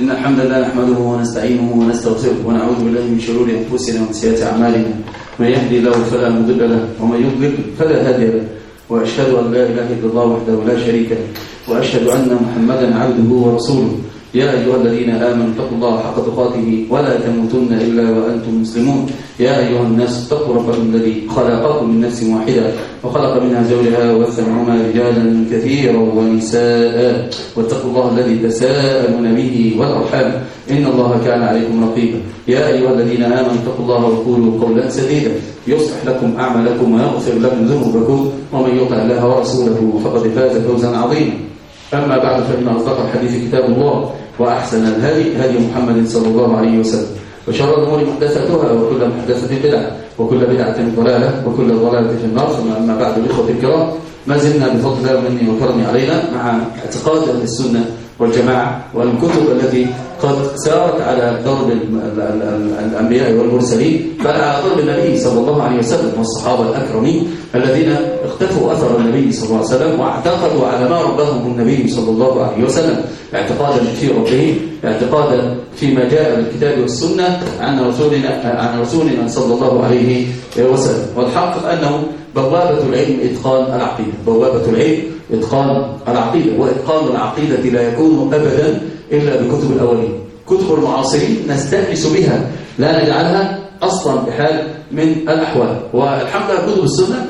إن الحمد لله نحمده ونستعينه ونستغفره ونعوذ بالله من شرور أنفسنا ومن سيئات أعمالنا. من يهدي الله فلا مضل له ومن يضلل فلا هادي له، وأشهد أن لا إله إلا الله وحده لا شريك له، وأشهد أن محمدا عبده ورسوله. يا أيها الذين آمنوا اتقوا الله حق تقاته ولا تموتن إلا وأنتم مسلمون. يا أيها الناس اتقوا ربكم الذي خلقكم من نفس واحدة وخلق منها زوجها وبث منهما رجالا كثيرا ونساء، واتقوا الله الذي تساءلون به والأرحام إن الله كان عليكم رقيبا. يا أيها الذين آمنوا اتقوا الله وقولوا قولا سديدا يصلح لكم أعمالكم ويغفر لكم ذنوبكم، ومن يطع الله ورسوله فقد فاز فوزا عظيما. أما بعد، فإن أصدق الحديث كتاب الله، وأحسن الهدي هدي محمد صلى الله عليه وسلم، وشر الأمور محدثاتها، وكل محدثة بدعة، وكل بدعة ضلالة، وكل ضلالة في النار. ثم أما بعد، الإخوة الكرام، ما زلنا بفضل الله ومنه وكرمه علينا مع اعتقاد أهل السنة والجماعة والكتب التي قد سارت على درب الأنبياء والمرسلين، بل على درب النبي صلى الله عليه وسلم والصحابة الأكرمين الذين اقتفوا أثر النبي صلى الله عليه وسلم واعتقدوا على ما ربهم النبي صلى الله عليه وسلم، اعتقادا في ربهم، اعتقادا فيما جاء بالكتاب والسنة عن رسولنا صلى الله عليه وسلم. والحق أنه بوابة العلم إتقان العقيدة، بوابة العلم إتقان العقيدة، وإتقان العقيدة لا يكون أبدا إلا بكتب الأولين. كتب المعاصرين نستأنس بها، لا نجعلها أصلا بحال من الأحوال. والحمد لله كتب السنة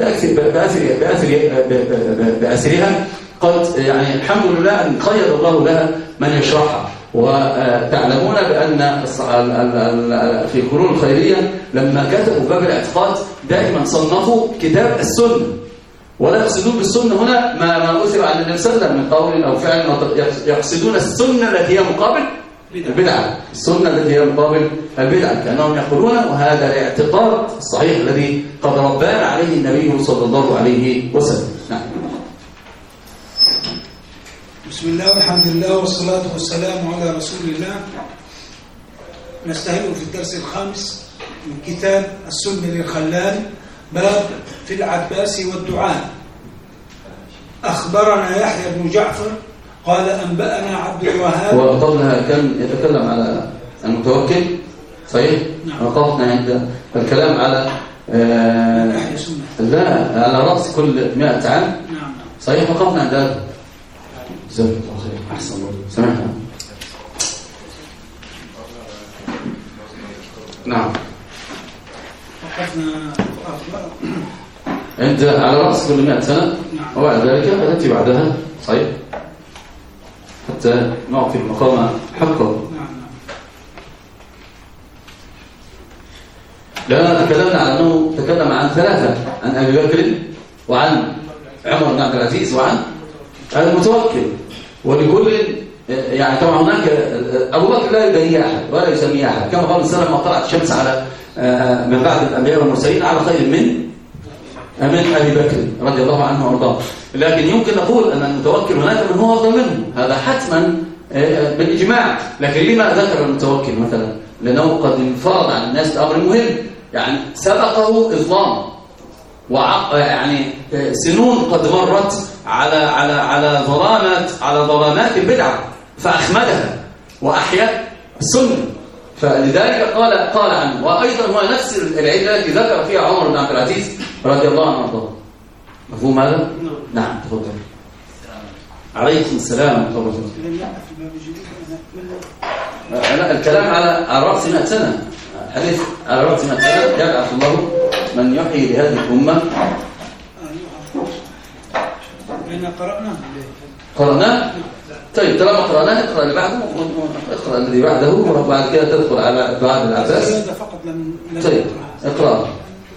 بأثرها قد يعني الحمد لله أن قيد الله لها من يشرحها. وتعلمون بأن في القرون الخيرية لما كتبوا باب الاعتقاد دائما صنفوا كتاب السنة، ولا يقصدون بالسنة هنا ما أثر عن النبي صلى الله عليه وسلم من قول أو فعل، يقصدون السنة التي هي مقابل البدعة، السنة التي هي مقابل البدعة، كأنهم يقولون وهذا الاعتقاد الصحيح الذي قد ربانا عليه النبي صلى الله عليه وسلم. نعم. بسم الله والحمد لله والصلاة والسلام على رسول الله. نستهل في الدرس الخامس من كتاب السنة للخلال، باب في العباس والدعاء. أخبرنا يحيى بن جعفر قال أنبأنا عبد الوهاب. وقبلها كان يتكلم على المتوكل، صحيح؟ نعم. وقفنا عند الكلام على لا على رأس كل 100 عام. نعم. صحيح، وقفنا عند هذا. جزاك الله خير، أحسن الله، سمعنا. نعم. وقفنا عند على رأس كل 100 سنة. نعم. وبعد ذلك التي بعدها، صحيح، حتى نعطي المقام حقه. لأننا تكلمنا عن أنه تكلم عن ثلاثة، عن أبي بكر وعن عمر بن عبد العزيز وعن المتوكل. ولكل يعني طبعا هناك أبو بكر لا يدعي أحد ولا يسمي أحد، كما قال السلام ما طلعت الشمس على من بعد الأنبياء والمرسلين على خير من أبي بكر رضي الله عنه وارضاه. لكن يمكن نقول أن المتوكل هناك من هو أفضل منه، هذا حتما بالإجماع. لكن لما ذكر المتوكل مثلا؟ لأنه قد انفرد عن الناس بأمر مهم، يعني سبقه إظلام يعني سنون قد مرت على ظلامات البدعة فأخمدها وأحيا السنة. فلذلك قال عنه. وأيضا هو نفس العلة التي ذكر فيها عمر بن عبد العزيز رضي الله عنه وارضاه. مفهوم هذا؟ نعم، تفضل. عليكم السلام ورحمة الله وبركاته. لا، الكلام على رأس 100 سنة، الحديث على رأس 100 سنة يبعث الله من يحيي لهذه الأمة. قرأناه؟ طيب، طالما قرأناه اقرأ اللي بعده، اقرأ الذي بعده، وبعد كده تدخل على دعاء العباس. طيب، اقرأ.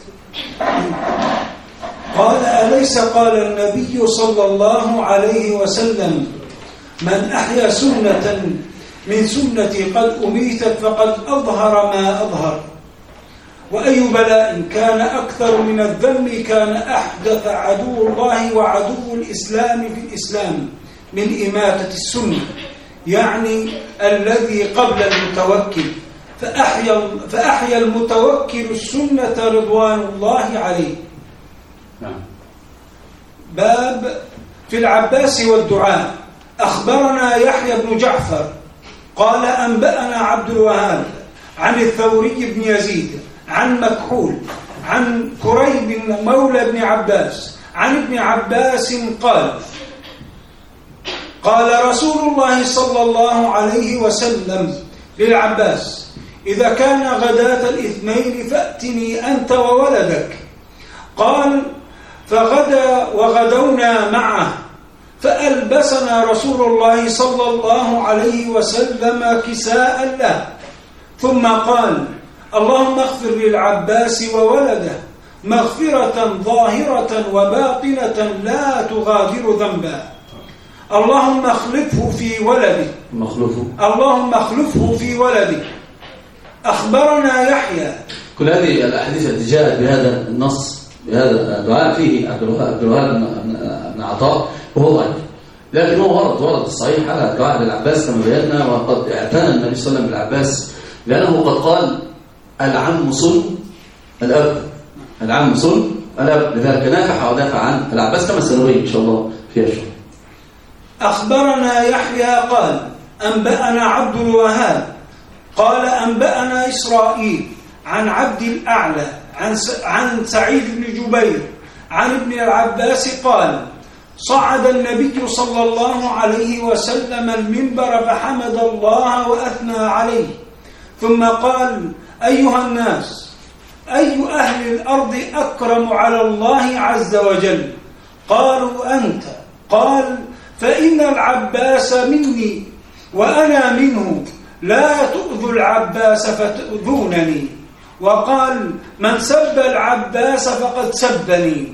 قال أليس قال النبي صلى الله عليه وسلم من أحيا سنة من سنتي قد أميتت فقد أظهر ما أظهر، وأي بلاء كان أكثر من الذم كان أحدث عدو الله وعدو الإسلام في الإسلام من إماتة السنة، يعني الذي قبل المتوكل، فأحيا المتوكل السنة رضوان الله عليه. باب في العباس والدعاء. أخبرنا يحيى بن جعفر قال أنبأنا عبد الوهاب عن الثوري بن يزيد عن مكحول عن كريب مولى بن عباس عن ابن عباس قال رسول الله صلى الله عليه وسلم للعباس: إذا كان غداة الإثنين فأتني أنت وولدك. قال: فغدا وغدونا معه، فألبسنا رسول الله صلى الله عليه وسلم كساء له، ثم قال: اللهم اغفر للعباس وولده مغفرة ظاهرة وباطنة لا تغادر ذنبا، اللهم اخلفه في ولده، اللهم اخلفه في ولده. أخبرنا يحيى. كل هذه الأحاديث التي جاءت بهذا النص بهذا الدعاء فيه عبد الوهاب بن عطاء وهو ضعيف، لكن هو ورد الصحيح على الدعاء للعباس كما بينا، وقد اعتنى النبي صلى الله عليه وسلم بالعباس لأنه قد قال: العم صلب الأب، العم صلب الأب، لذلك نافح ودافع عن العباس كما سنري إن شاء الله في الشرح. أخبرنا يحيى قال: أنبأنا عبد الوهاب قال: أنبأنا إسرائيل عن عبد الأعلى عن سعيد بن جبير عن ابن العباس قال: صعد النبي صلى الله عليه وسلم المنبر فحمد الله وأثنى عليه، ثم قال: أيها الناس، أي أهل الأرض أكرم على الله عز وجل؟ قالوا: أنت. قال: فإن العباس مني وأنا منه، لا تؤذوا العباس فتؤذونني. وقال: من سب العباس فقد سبني.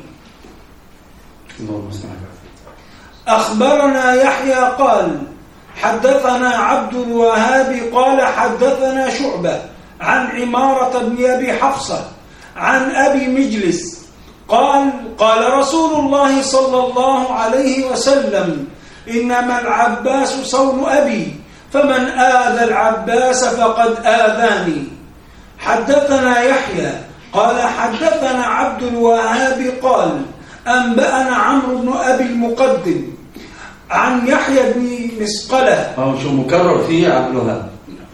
أخبرنا يحيى قال: حدثنا عبد الوهاب قال: حدثنا شعبة عن عمارة بن أبي حفصة عن أبي مجلس قال: قال رسول الله صلى الله عليه وسلم: إنما العباس صون أبي، فمن آذى العباس فقد آذاني. حدثنا يحيى قال: حدثنا عبد الوهاب قال: أنبأنا عمرو بن أبي المقدم عن يحيى بن مسقلة. شو مكرر فيه عبد الوهاب؟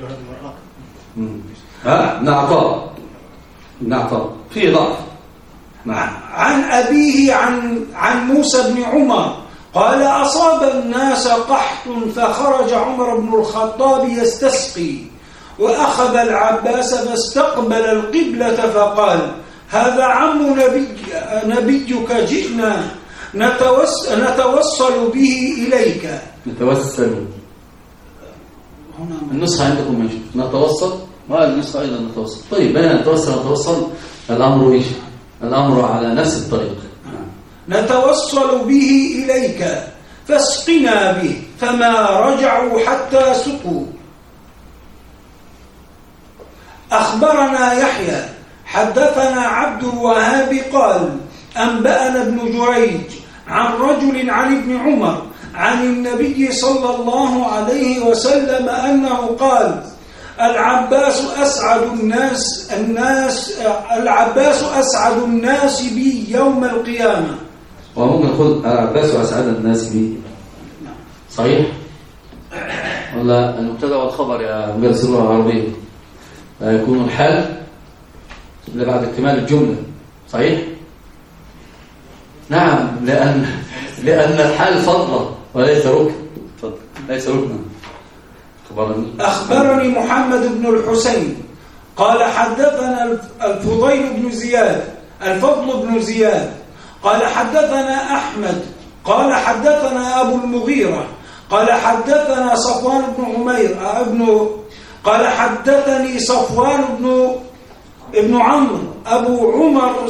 نعطى فيه ضعف. عن أبيه عن موسى بن عمر قال: أصاب الناس قحط فخرج عمر بن الخطاب يستسقي، وأخذ العباس فاستقبل القبلة فقال: هذا عم نبيك، جئنا نتوصل به إليك. نتوسل هنا النسخة عندكم ماشي نتوصل، والنسخة أيضا نتوصل. طيب بين نتوصل الأمر إيش؟ الأمر على نفس الطريق. نتوصل به إليك فاسقنا به، فما رجعوا حتى سقوا. أخبرنا يحيى حدثنا عبد الوهاب قال: أنبأنا ابن جريج عن رجل عن ابن عمر عن النبي صلى الله عليه وسلم أنه قال: العباس أسعد الناس بي يوم القيامة. وممكن نقول العباس أسعد الناس بي، صحيح؟ ولا المبتدا والخبر يا مدرس اللغة العربية يكون الحال اللي بعد اكتمال الجملة، صحيح؟ نعم، لأن الحال فضلة وليس ركن. ليس ركنا. أخبرني محمد بن الحسين قال: حدثنا الفضل بن زياد قال: حدثنا أحمد قال: حدثنا أبو المغيرة قال: حدثنا صفوان بن عمير قال: حدثني صفوان ابن عمرو أبو عمر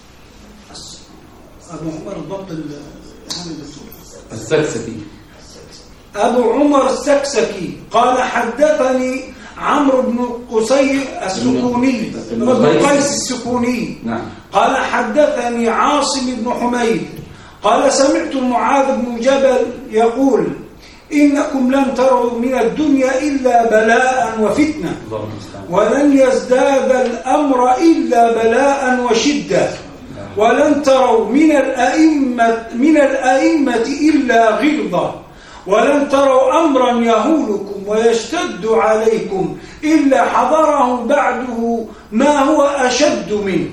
الضبط السكسكي، أبو عمر السكسكي قال: حدثني عمرو بن قصي السكوني بن قيس السكوني قال: حدثني عاصم بن حميد قال: سمعت معاذ بن جبل يقول: إنكم لن تروا من الدنيا إلا بلاء وفتنة، ولن يزداد الأمر إلا بلاء وشدة، ولن تروا من الأئمة إلا غلظة، ولن تروا أمرا يهولكم ويشتد عليكم إلا حضره بعده ما هو أشد منه،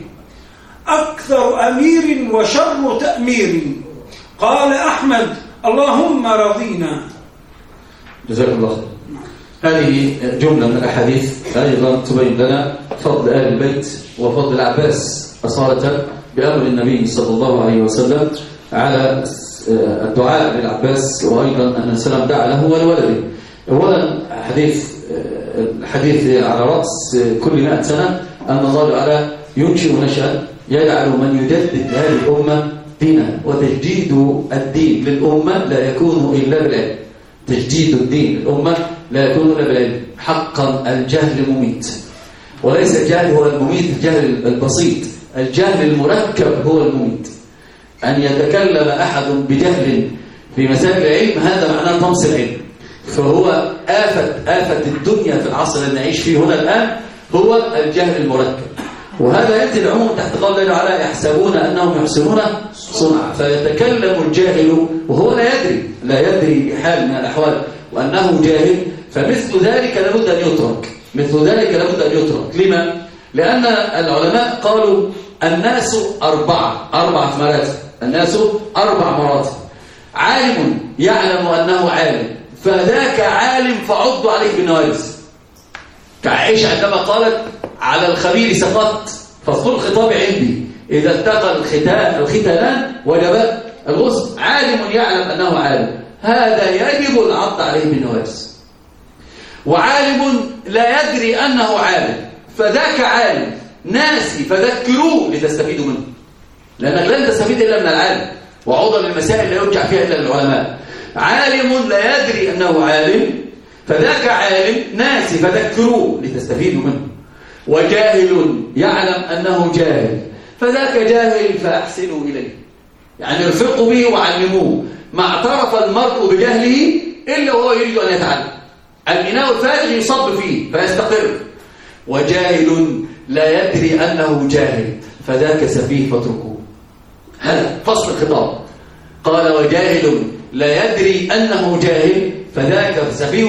أكثر أمير وشر تأمير. قال أحمد: اللهم رضينا. جزاك الله خير. هذه جملة من الأحاديث أيضا تبين لنا فضل آل البيت وفضل العباس أصالة بأمر النبي صلى الله عليه وسلم على الدعاء للعباس، وأيضا أن السلام دعا له ولولده. أولا الحديث على رأس كل 100 سنة أن الله تعالى ينشئ نشأ يجعل من يجدد هذه الأمة دينها، وتجديد الدين للأمة لا يكون إلا بالعلم. تجديد الدين للأمة لا يكون إلا بالعلم. حقا الجهل مميت، وليس الجهل هو المميت الجهل البسيط، الجهل المركب هو المميت. أن يتكلم أحد بجهل في مسائل العلم هذا معناه طمس العلم، فهو آفة الدنيا في العصر اللي نعيش فيه هنا الآن هو الجهل المركب. وهذا يأتي العموم تحت قول الله تعالى: يحسبون أنهم يحسنون صنعا. فيتكلم الجاهل وهو لا يدري بحال من الأحوال وأنه جاهل، فمثل ذلك لابد أن يترك. لما؟ لأن العلماء قالوا الناس أربعة مراتب. الناس 4 مراتب. عالم يعلم أنه عالم فذاك عالم فعض عليه بالنواجذ، كعائشة عندما قالت: على الخبير سقطت فاصل الخطاب عندي، إذا التقى الختانان وجب الغسل. عالم يعلم أنه عالم، هذا يجب العض عليه بالنواجذ. وعالم لا يدري أنه عالم فذاك عالم ناسي فذكروه لتستفيدوا منه، لأنك لن تستفيد إلا من العالم، وعضل المسائل لا يرجع فيها إلا للعلماء. عالم لا يدري أنه عالم فذاك عالم ناسي فذكروه لتستفيدوا منه. وجاهل يعلم أنه جاهل فذاك جاهل فأحسنوا إليه، يعني ارفقوا به وعلموه. ما اعترف المرء بجهله إلا وهو يريد أن يتعلم. الإناء الفارغ يصب فيه فيستقر. وجاهل لا يدري أنه جاهل فذاك سفيه فاتركوه. هذا فصل الخطاب. قال: وجاهل لا يدري أنه جاهل فذاك سفيه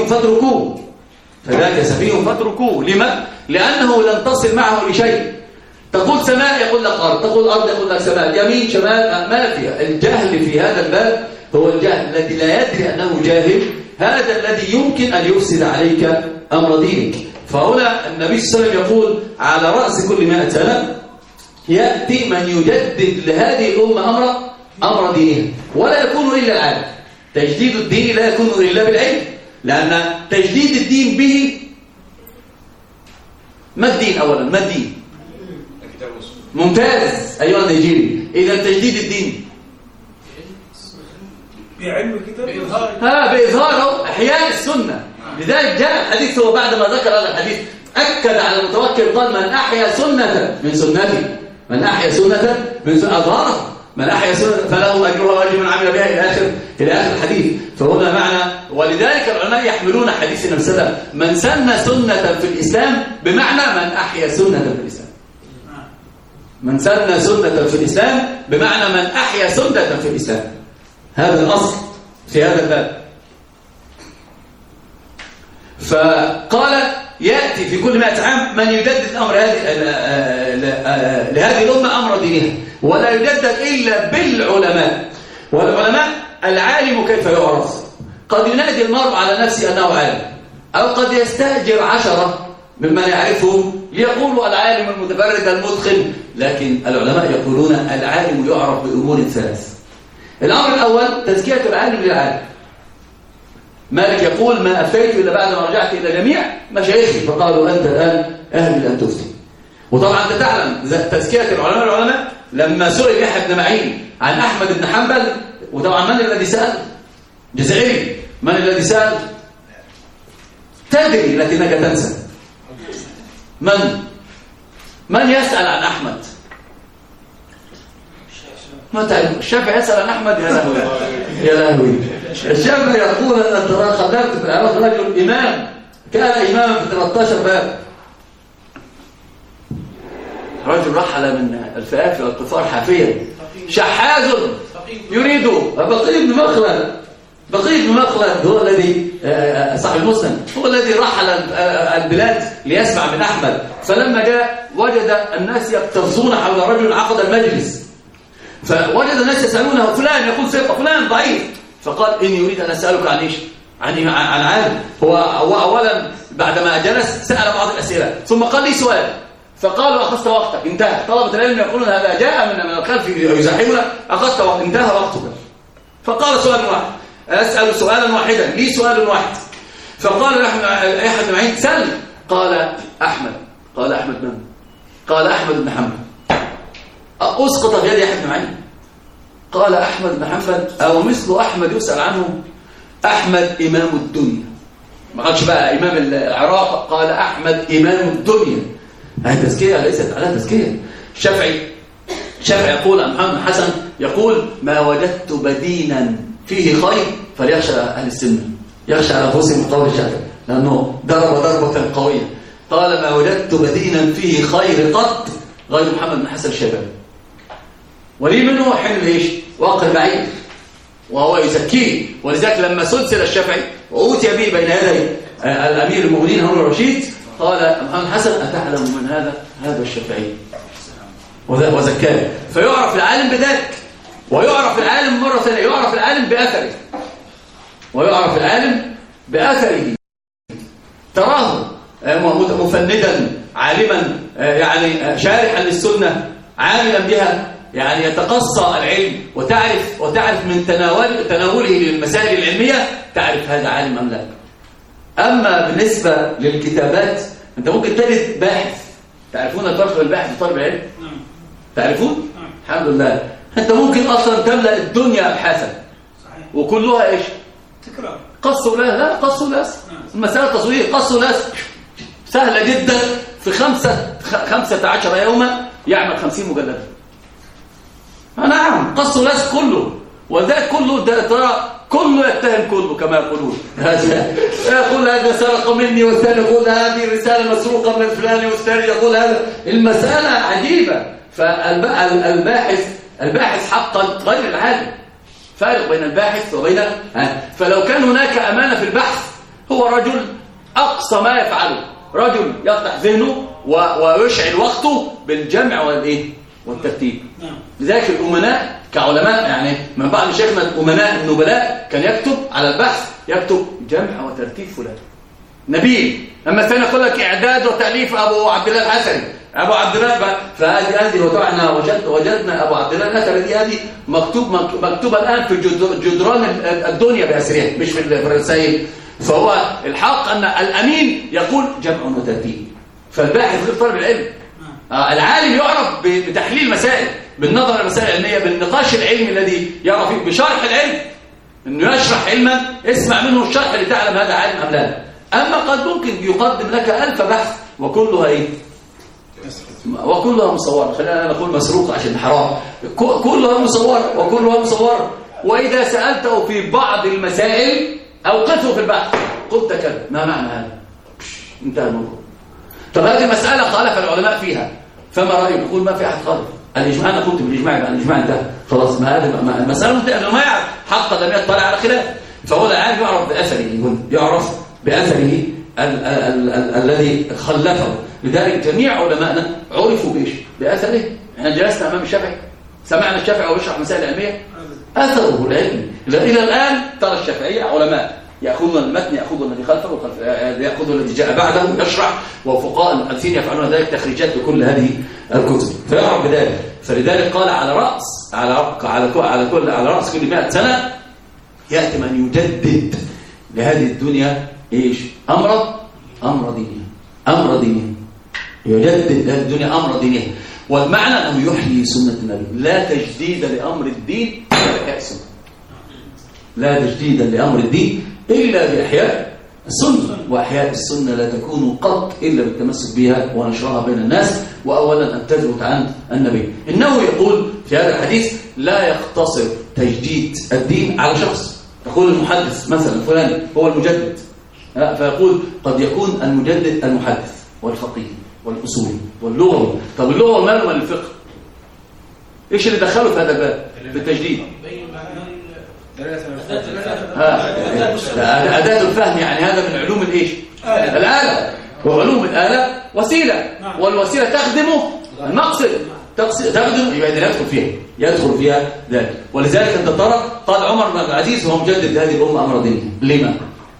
فاتركوه. لما؟ لأنه لن تصل معه لشيء. تقول سماء يقول لك أرض، تقول أرض يقول لك سماء، يمين شمال، ما فيها. الجهل في هذا الباب هو الجهل الذي لا يدري أنه جاهل، هذا الذي يمكن أن يفسد عليك أمر دينك. فهنا النبي صلى الله عليه وسلم يقول: على رأس كل 100 سنة يأتي من يجدد لهذه الأمة أمر دينها، ولا يكون إلا العالم. تجديد الدين لا يكون إلا بالعلم، لأن تجديد الدين به ما الدين؟ أولا ما الدين؟ ممتاز أيها النيجيري. إذا تجديد الدين بعلم الكتاب بإظهاره إحياء السنة. لذلك جاء الحديث، هو بعد ما ذكر هذا الحديث أكد على المتوكل، قال: من أحيا سنة من سنتي، من أحيا سنة من سنة أظهره، من أحيا سنة فله أجرها وأجر من عمل بها إلى آخر الحديث. فهنا معنى، ولذلك العلماء يحملون حديث النبي صلى الله عليه وسلم: من سن سنة في الإسلام بمعنى من أحيا سنة في الإسلام. من سن سنة في الإسلام بمعنى من أحيا سنة في الإسلام. هذا الأصل في هذا الباب. فقال: يأتي في كل 100 عام من يجدد أمر لهذه الأمة أمر دينها، ولا يجدد إلا بالعلماء. والعلماء العالم كيف يعرف؟ قد ينادي المرء على نفسه أنه عالم، أو قد يستأجر 10 ممن يعرفهم ليقولوا العالم المتفرد المتقن. لكن العلماء يقولون العالم يعرف بأمور 3. الأمر الأول تزكية العالم للعالم. مالك يقول: ما أفتيت إلا بعد ما رجعت إلى جميع مشايخي فقالوا أنت الآن أهل أن تفتي. وطبعا أنت تعلم تزكية العلماء لما سئل يحيى بن معين عن أحمد بن حنبل، وطبعا من الذي سأل؟ جزائري. من الذي سأل؟ تدري لكنك تنسى. من يسأل عن أحمد؟ ما تعرف. الشافعي يسأل عن أحمد. يا لهوي. الشافعي يقول: أن ترى قدرت في العراق رجل إمام كان إماما في 13 باب. رجل رحل من الفئات والكفار حافيا، شحاذ يريد بقي بن مخلد بقي بن مخلد هو الذي صاحب المسلم هو الذي رحل البلاد ليسمع من أحمد، فلما جاء وجد الناس يقترصون حول رجل عقد المجلس، فوجد الناس يسألونه فلان يقول ثقة فلان ضعيف، فقال إني أريد أن أسألك عن إيش؟ عن عالم. هو أولا بعدما جلس سأل بعض الأسئلة ثم قال لي سؤال، فقالوا أخذت وقتك انتهى. طلبة العلم يقولون هذا جاء من الخلف يزاحمنا، أخذت وقت انتهى وقتك. فقال سؤال واحد، أسأل سؤالا واحدا لي سؤال واحد. فقال يحيى بن معين سل. قال أحمد. قال أحمد من؟ قال أحمد بن حنبل. أسقط في يد يحيى بن معين. قال أحمد بن حنبل أو مثل أحمد يسأل عنه؟ أحمد إمام الدنيا، ما قالش بقى إمام العراق، قال أحمد إمام الدنيا. هذه تزكية ليست على تزكية. الشافعي يقول عن محمد بن حسن يقول ما وجدت بدينا فيه خير فليخشى أهل السنة، يخشى على أنفسهم قول الشافعي لأنه ضرب ضربة قوية. قال ما وجدت بدينا فيه خير قط غير محمد بن حسن الشيباني، ولي منه حين ايش؟ واقع بعيد وهو يزكيه. ولذلك لما سلسل الشافعي وأوتي به بين يدي الأمير المؤمنين هارون الرشيد قال محمد حسن أتعلم من هذا الشافعي وزكاه. فيعرف العالم بذلك، ويعرف العالم مرة ثانية، يعرف العالم بأثره، ويعرف العالم بأثره. تراه مفندا عالما يعني شارحا للسنة عاملا بها، يعني يتقصى العلم وتعرف من تناوله للمسائل العلمية، تعرف هذا عالم أم لا. أما بالنسبة للكتابات أنت ممكن تجد باحث. تعرفون الفرق بين الباحث وطالب العلم؟ تعرفون؟ الحمد لله. أنت ممكن أصلا تملأ الدنيا أبحاثا وكلها إيش؟ تكرار. قص ولا لا قص ولا المسألة تصوير قص ولا سهلة جدا. في 15 يوما يعمل 50 مجلدا. نعم قص ولا كله، وذاك كله ترى كله يتهم كله كما يقولون. يقول هذا سرق مني، والثاني يقول هذه رسالة مسروقة من الفلاني، والثاني يقول هذا. المسألة عجيبة. فالباحث حقا غير العالم، فارق بين الباحث وبين فلو كان هناك أمانة في البحث هو رجل أقصى ما يفعله رجل يفتح ذهنه ويشعل وقته بالجمع والترتيب. لذلك الأمناء كعلماء، يعني من بعض شيخنا الأمناء النبلاء كان يكتب على البحث، يكتب جمع وترتيب فلان نبيل. أما الثاني يقول لك إعداد وتأليف أبو عبد الله الحسني، أبو عبد الله، فهذه وطبعنا وجدنا أبو عبد الله الحسني دي هذه مكتوبة الآن في جدران الدنيا بأسرها مش في الرسائل. فهو الحق أن الأمين يقول جمع وترتيب. فالباحث غير طالب العلم. العالم يعرف بتحليل مسائل، بالنظر إلى المسائل العلمية، بالنقاش العلمي الذي يرى فيه، بشرح العلم، إنه يشرح علما اسمع منه الشرح لتعلم هذا عالم أم لا. أما قد ممكن يقدم لك 1000 بحث وكلها وكلها مصورة، خلينا نقول مسروقة عشان حرام، كلها مصورة وكلها مصورة. وإذا سألته في بعض المسائل أوقفه في البحث، قلت كذا، ما معنى هذا؟ انتهى الموضوع. طب هذه مسألة خالف العلماء فيها، فما رأيك؟ يقول ما في أحد خالف. الإجماع أنا قلت بالإجماع، يبقى الإجماع انتهى خلاص. ما هذا المسألة منتهى، أنه ما يعرف حق لم يطلع على خلاف. فهو العالم يعرف بأثره، يعرف بأثره الذي خلفه. لذلك جميع علماءنا عرفوا بإيش؟ بأثره. احنا جلسنا أمام الشافعي، سمعنا الشافعي ويشرح مسائل علمية، أثره العلمي. إلى الآن ترى الشافعية علماء يأخذون المتن، يأخذون الذي خلفه، يأخذون الذي جاء بعده، يشرح، وفقهاء المحدثين يفعلون ذلك تخريجات لكل هذه الكتب، فيعرف بذلك. فلذلك قال على رأس كل 100 سنة يأتي من يجدد لهذه الدنيا إيش؟ أمر دينية، يجدد لهذه الدنيا أمر دينية. والمعنى أنه يحيي سنة النبي. لا تجديد لأمر الدين إلا بإحياء السنة، لا تجديد لأمر الدين إلا بإحياء السنة. وإحياء السنة لا تكون قط إلا بالتمسك بها ونشرها بين الناس، وأولا أن تثبت عن النبي. إنه يقول في هذا الحديث لا يقتصر تجديد الدين على شخص. يقول المحدث مثلا فلان هو المجدد، فيقول قد يكون المجدد المحدث والفقيه والأصول واللغة. طب اللغة ماله من الفقه؟ إيش اللي دخله في هذا الباب بالتجديد؟ أداة الفهم يعني هذا من علوم الإيش؟ الآلة. وعلوم الآلة وسيلة، والوسيلة تخدم المقصد، تخدم يبقى يدخل فيها ذلك. ولذلك أنت ترى قال عمر بن عبد العزيز وهو مجدد هذه الأمة أمر دينها. لما؟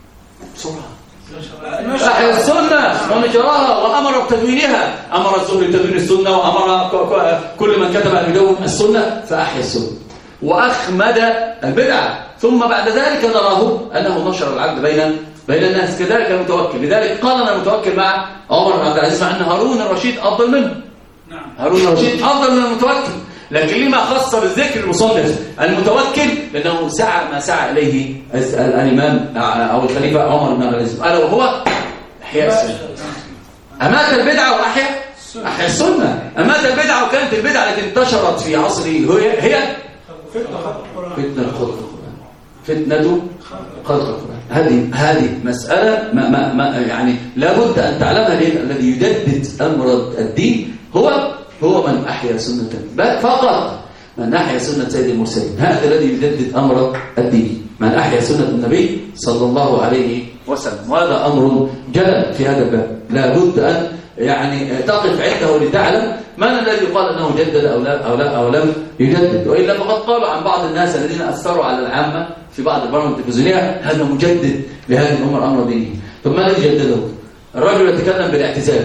أحيا السنة ونشرها وأمر بتدوينها، أمر الزهري بتدوين السنة، وأمر كل من كتب أن يدون السنة فأحيا السنة وأخمد البدعة. ثم بعد ذلك نراه أنه نشر العدل بين الناس. كذلك المتوكل، لذلك قال أنا متوكل مع عمر بن عبد العزيز، مع أن هارون الرشيد أفضل منه. هارون الرشيد أفضل من المتوكل، لكن لما خص بالذكر المصنف المتوكل؟ لأنه سعى ما سعى إليه الإمام أو الخليفة عمر بن عبد العزيز، ألا وهو إحياء السنة. أمات البدعة وأحيا السنة. أمات البدعة، وكانت البدعة التي انتشرت في عصره هي فتنة خلق القرآن. فتنة خلق القرآن. هذه مسألة ما يعني لابد أن تعلمها. ليه؟ الذي يجدد أمر الدين هو من أحيا سنة، فقط من أحيا سنة سيد المرسلين. هذا الذي يجدد أمر الدين، من أحيا سنة النبي صلى الله عليه وسلم. وهذا أمر جلل في هذا الباب، لابد أن يعني تقف عنده لتعلم من الذي قال أنه جدد أو لم يجدد. وإلا فقد قالوا عن بعض الناس الذين أثروا على العامة في بعض البرامج التلفزيونية هذا مجدد لهذه الأمر أمر ديني. ثم ما الذي جدده؟ الرجل يتكلم بالاعتزال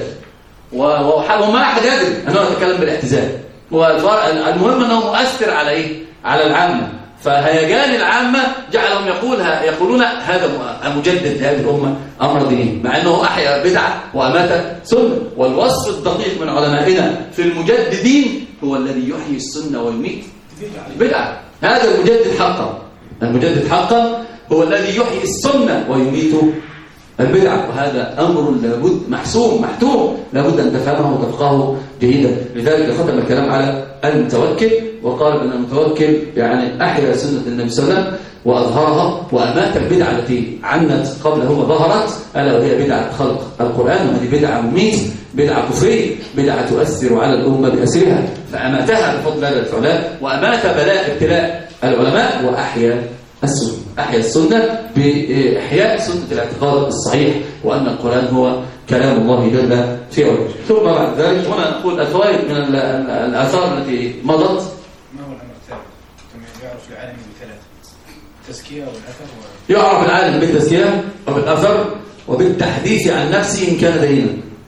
وما أحد يدري أنه يتكلم بالاعتزال. والمهم أنه مؤثر على إيه؟ على العامة. فهيجان العامة جعلهم يقولون هذا مجدد لهذه الأمة أمر ديني، مع أنه أحيا بدعة وأمات سنة. والوصف الدقيق من علمائنا في المجددين هو الذي يحيي السنة ويميت بدعة. هذا المجدد حقا. المجدد حقا هو الذي يحيي السنة ويميت البدعة. وهذا أمر لابد محسوم محتوم، لابد أن تفهمه وتفقهه جيدا. لذلك ختم الكلام على المتوكل وقال أن المتوكل يعني أحيا سنة النبي صلى الله عليه وسلم وأظهرها وأمات البدعة التي عنت قبله وظهرت، ألا وهي بدعة خلق القرآن. وهذه بدعة مميت، بدعة كفرية، بدعة تؤثر على الأمة بأسرها، فأماتها بفضل هذا الفعلاء وأمات بلاء ابتلاء العلماء وأحيا السنة. أحيا السنة بإحياء سنة الاعتقاد الصحيح وأن القرآن هو كلام الله جل في علاه. ثم بعد ذلك هنا نقول الفوائد من الآثار التي مضت. ما هو الأمر الثالث؟ كما يعرف العالم بثلاث: التزكية والأثر يعرف العالم بالتزكية وبالأثر وبالتحديث عن نفسه إن كان دينا.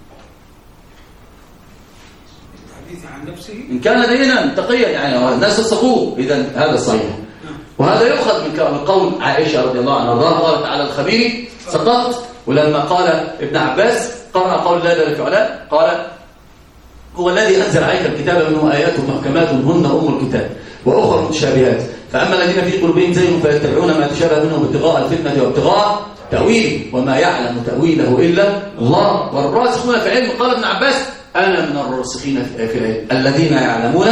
الحديث عن نفسه إن كان دينا تقيا، يعني الناس يصدقوه، إذا هذا صحيح. وهذا يؤخذ من قول عائشة رضي الله عنها قالت على الخبير سقطت. ولما قال ابن عباس قرأ قول الله جل وعلا قال هو الذي أنزل عليك الكتاب منه آيات محكمات هن أم الكتاب وأخرى متشابهات فأما الذين في قلوبهم زيغ فيتبعون ما تشابه منه ابتغاء الفتنة وابتغاء تأويله وما يعلم تأويله إلا الله والراسخون في العلم. قال ابن عباس أنا من الراسخين في العلم الذين يعلمون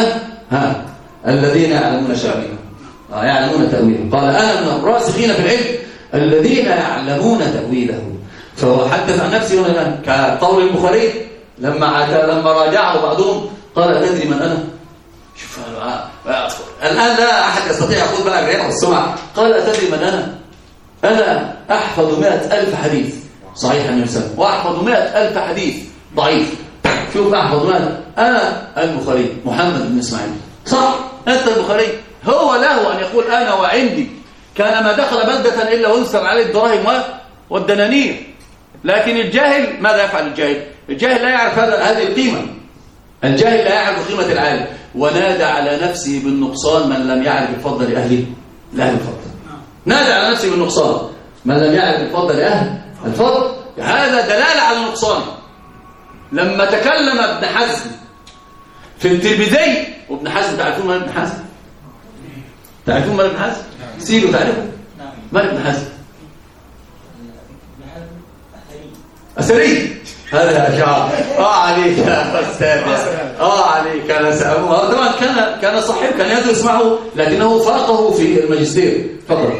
تأويله يعلمون تأويله. قال أنا من الراسخين في العلم الذين يعلمون تأويله. فهو حدث عن نفسه هنا كقول البخاري لما راجعه بعضهم قال أتدري من أنا؟ شوف الآن لا أحد يستطيع يقول بقى الرياء والسمعة. قال أتدري من أنا أحفظ 100,000 حديث صحيح عن نفسه وأحفظ 100,000 حديث ضعيف. شوف أحفظ ماذا؟ أنا البخاري محمد بن إسماعيل. صح أنت البخاري. هو له أن يقول أنا وعندي. كان ما دخل بلدة إلا وانسر عليه الدراهم والدنانير. لكن الجاهل ماذا يفعل الجاهل؟ الجاهل لا يعرف هذه القيمة. الجاهل لا يعرف قيمة العالم. ونادى على نفسه بالنقصان من لم يعرف الفضل لأهل الفضل. نادى على نفسه بالنقصان من لم يعرف الفضل لأهل الفضل. هذا دلالة على النقصان. لما تكلم ابن حزم في الترمذي وابن حزم تعرفون من ابن حزم؟ تعرفون من ابن حزم؟ سيروا تعرفوا؟ من ابن حزم؟ أثري. هذا شعر عليك يا أستاذ عليك. طبعا كان صحيح كان يدرس معه لكنه فاقه في الماجستير فقط.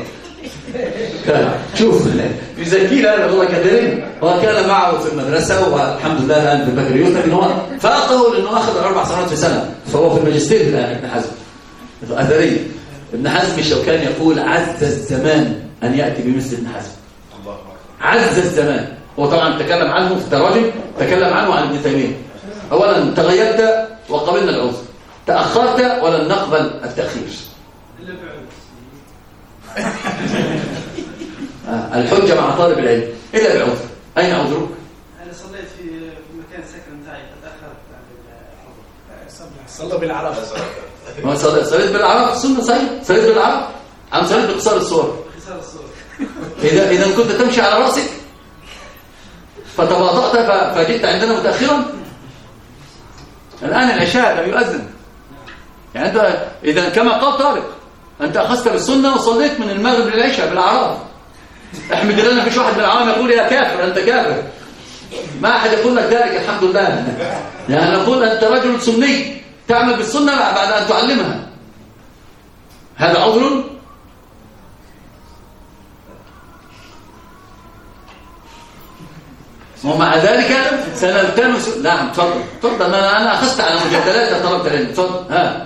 شوف يزكي له والله كثيرين. هو كان معه في المدرسة والحمد لله الآن في البكالوريوس لكن هو فاقه لأنه أخذ 4 سنوات في سنة فهو في الماجستير الآن ابن حزم أثري. ابن حزم الشوكاني يقول عز الزمان أن يأتي بمثل ابن حزم. عز الزمان. هو طبعا تكلم عنه في التراجم، تكلم عنه عن ابن تيمية. أولا تغيبت وقبلنا العذر، تأخرت ولن نقبل التأخير. الحجة مع طالب العلم إلا بعذر. أين عذرك؟ أنا صليت في مكان سكن تاعي تأخرت عن الحضور. صلى بالعرب. ما صليت بالعرب سنة صحيح. صليت بالعرب عم صليت بقصار الصور. قصار الصور. إذا كنت تمشي على رأسك فتباطأت فجئت عندنا متأخرا. الآن العشاء لم يؤذن. يعني أنت إذا كما قال طارق أنت أخذت بالسنة وصليت من المغرب للعشاء بالعرب. احمد الله ما فيش واحد من العوام يقول يا كافر أنت كافر. ما أحد يقول لك ذلك الحمد لله. يعني نقول أنت رجل سني تعمل بالسنة بعد أن تعلمها. هذا عذر. ومع ذلك سنلتمس. نعم تفضل. أنا أخذت على مجادلات طلبة العلم. تفضل. ها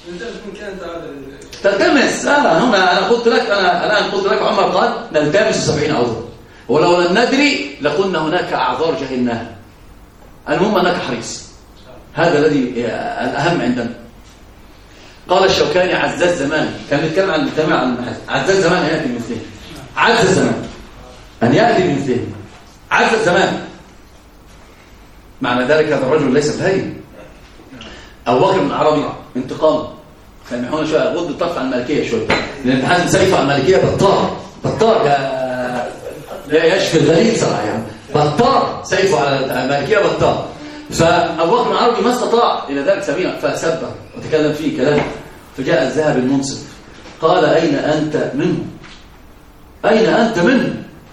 تلتمس. هنا أنا قلت لك الآن قلت لك عمر قال نلتمس 70 عذر، ولو لم ندري لقلنا هناك أعذار جهلناها. المهم أنك حريص، هذا الذي الأهم عندنا. قال الشوكاني عز الزمان، كان يتكلم عن المجتمع عن المحاسن. عز الزمان أن يأتي بمثله. عز الزمان أن يأتي بمثله. عز الزمان معنى ذلك هذا الرجل ليس بهين. أبو بكر بن العربي انتقام. سامحونا شوية، غض الطرف عن المالكية شوية، لأن ابن حزم سيفه عن المالكية بطار لا يشفي الغليل صراحة. يعني بطار سيفه على المالكية بطار. فأبو بكر بن العربي ما استطاع إلى ذلك سبيلا فسبه وتكلم فيه كلام. فجاء الذهب المنصف قال أين أنت منه؟ أين أنت منه؟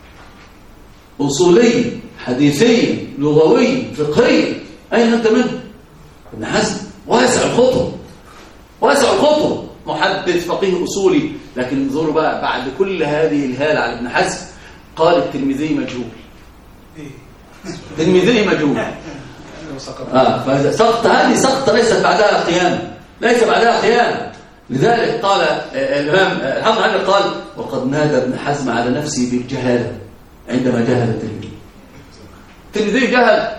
أصولي حديثي لغوي فقهي، أين أنت منه؟ ابن حزم واسع الخطر، محدث فقيه أصولي. لكن انظروا بقى بعد كل هذه الهالة على ابن حزم قال الترمذي مجهول. الترمذي مجهول. فسقط هذه سقطة ليست بعدها قيام. لذلك قال الإمام الحافظ حجر قال وقد نادى ابن حزم على نفسه بالجهالة عندما جهل الترمذي جهل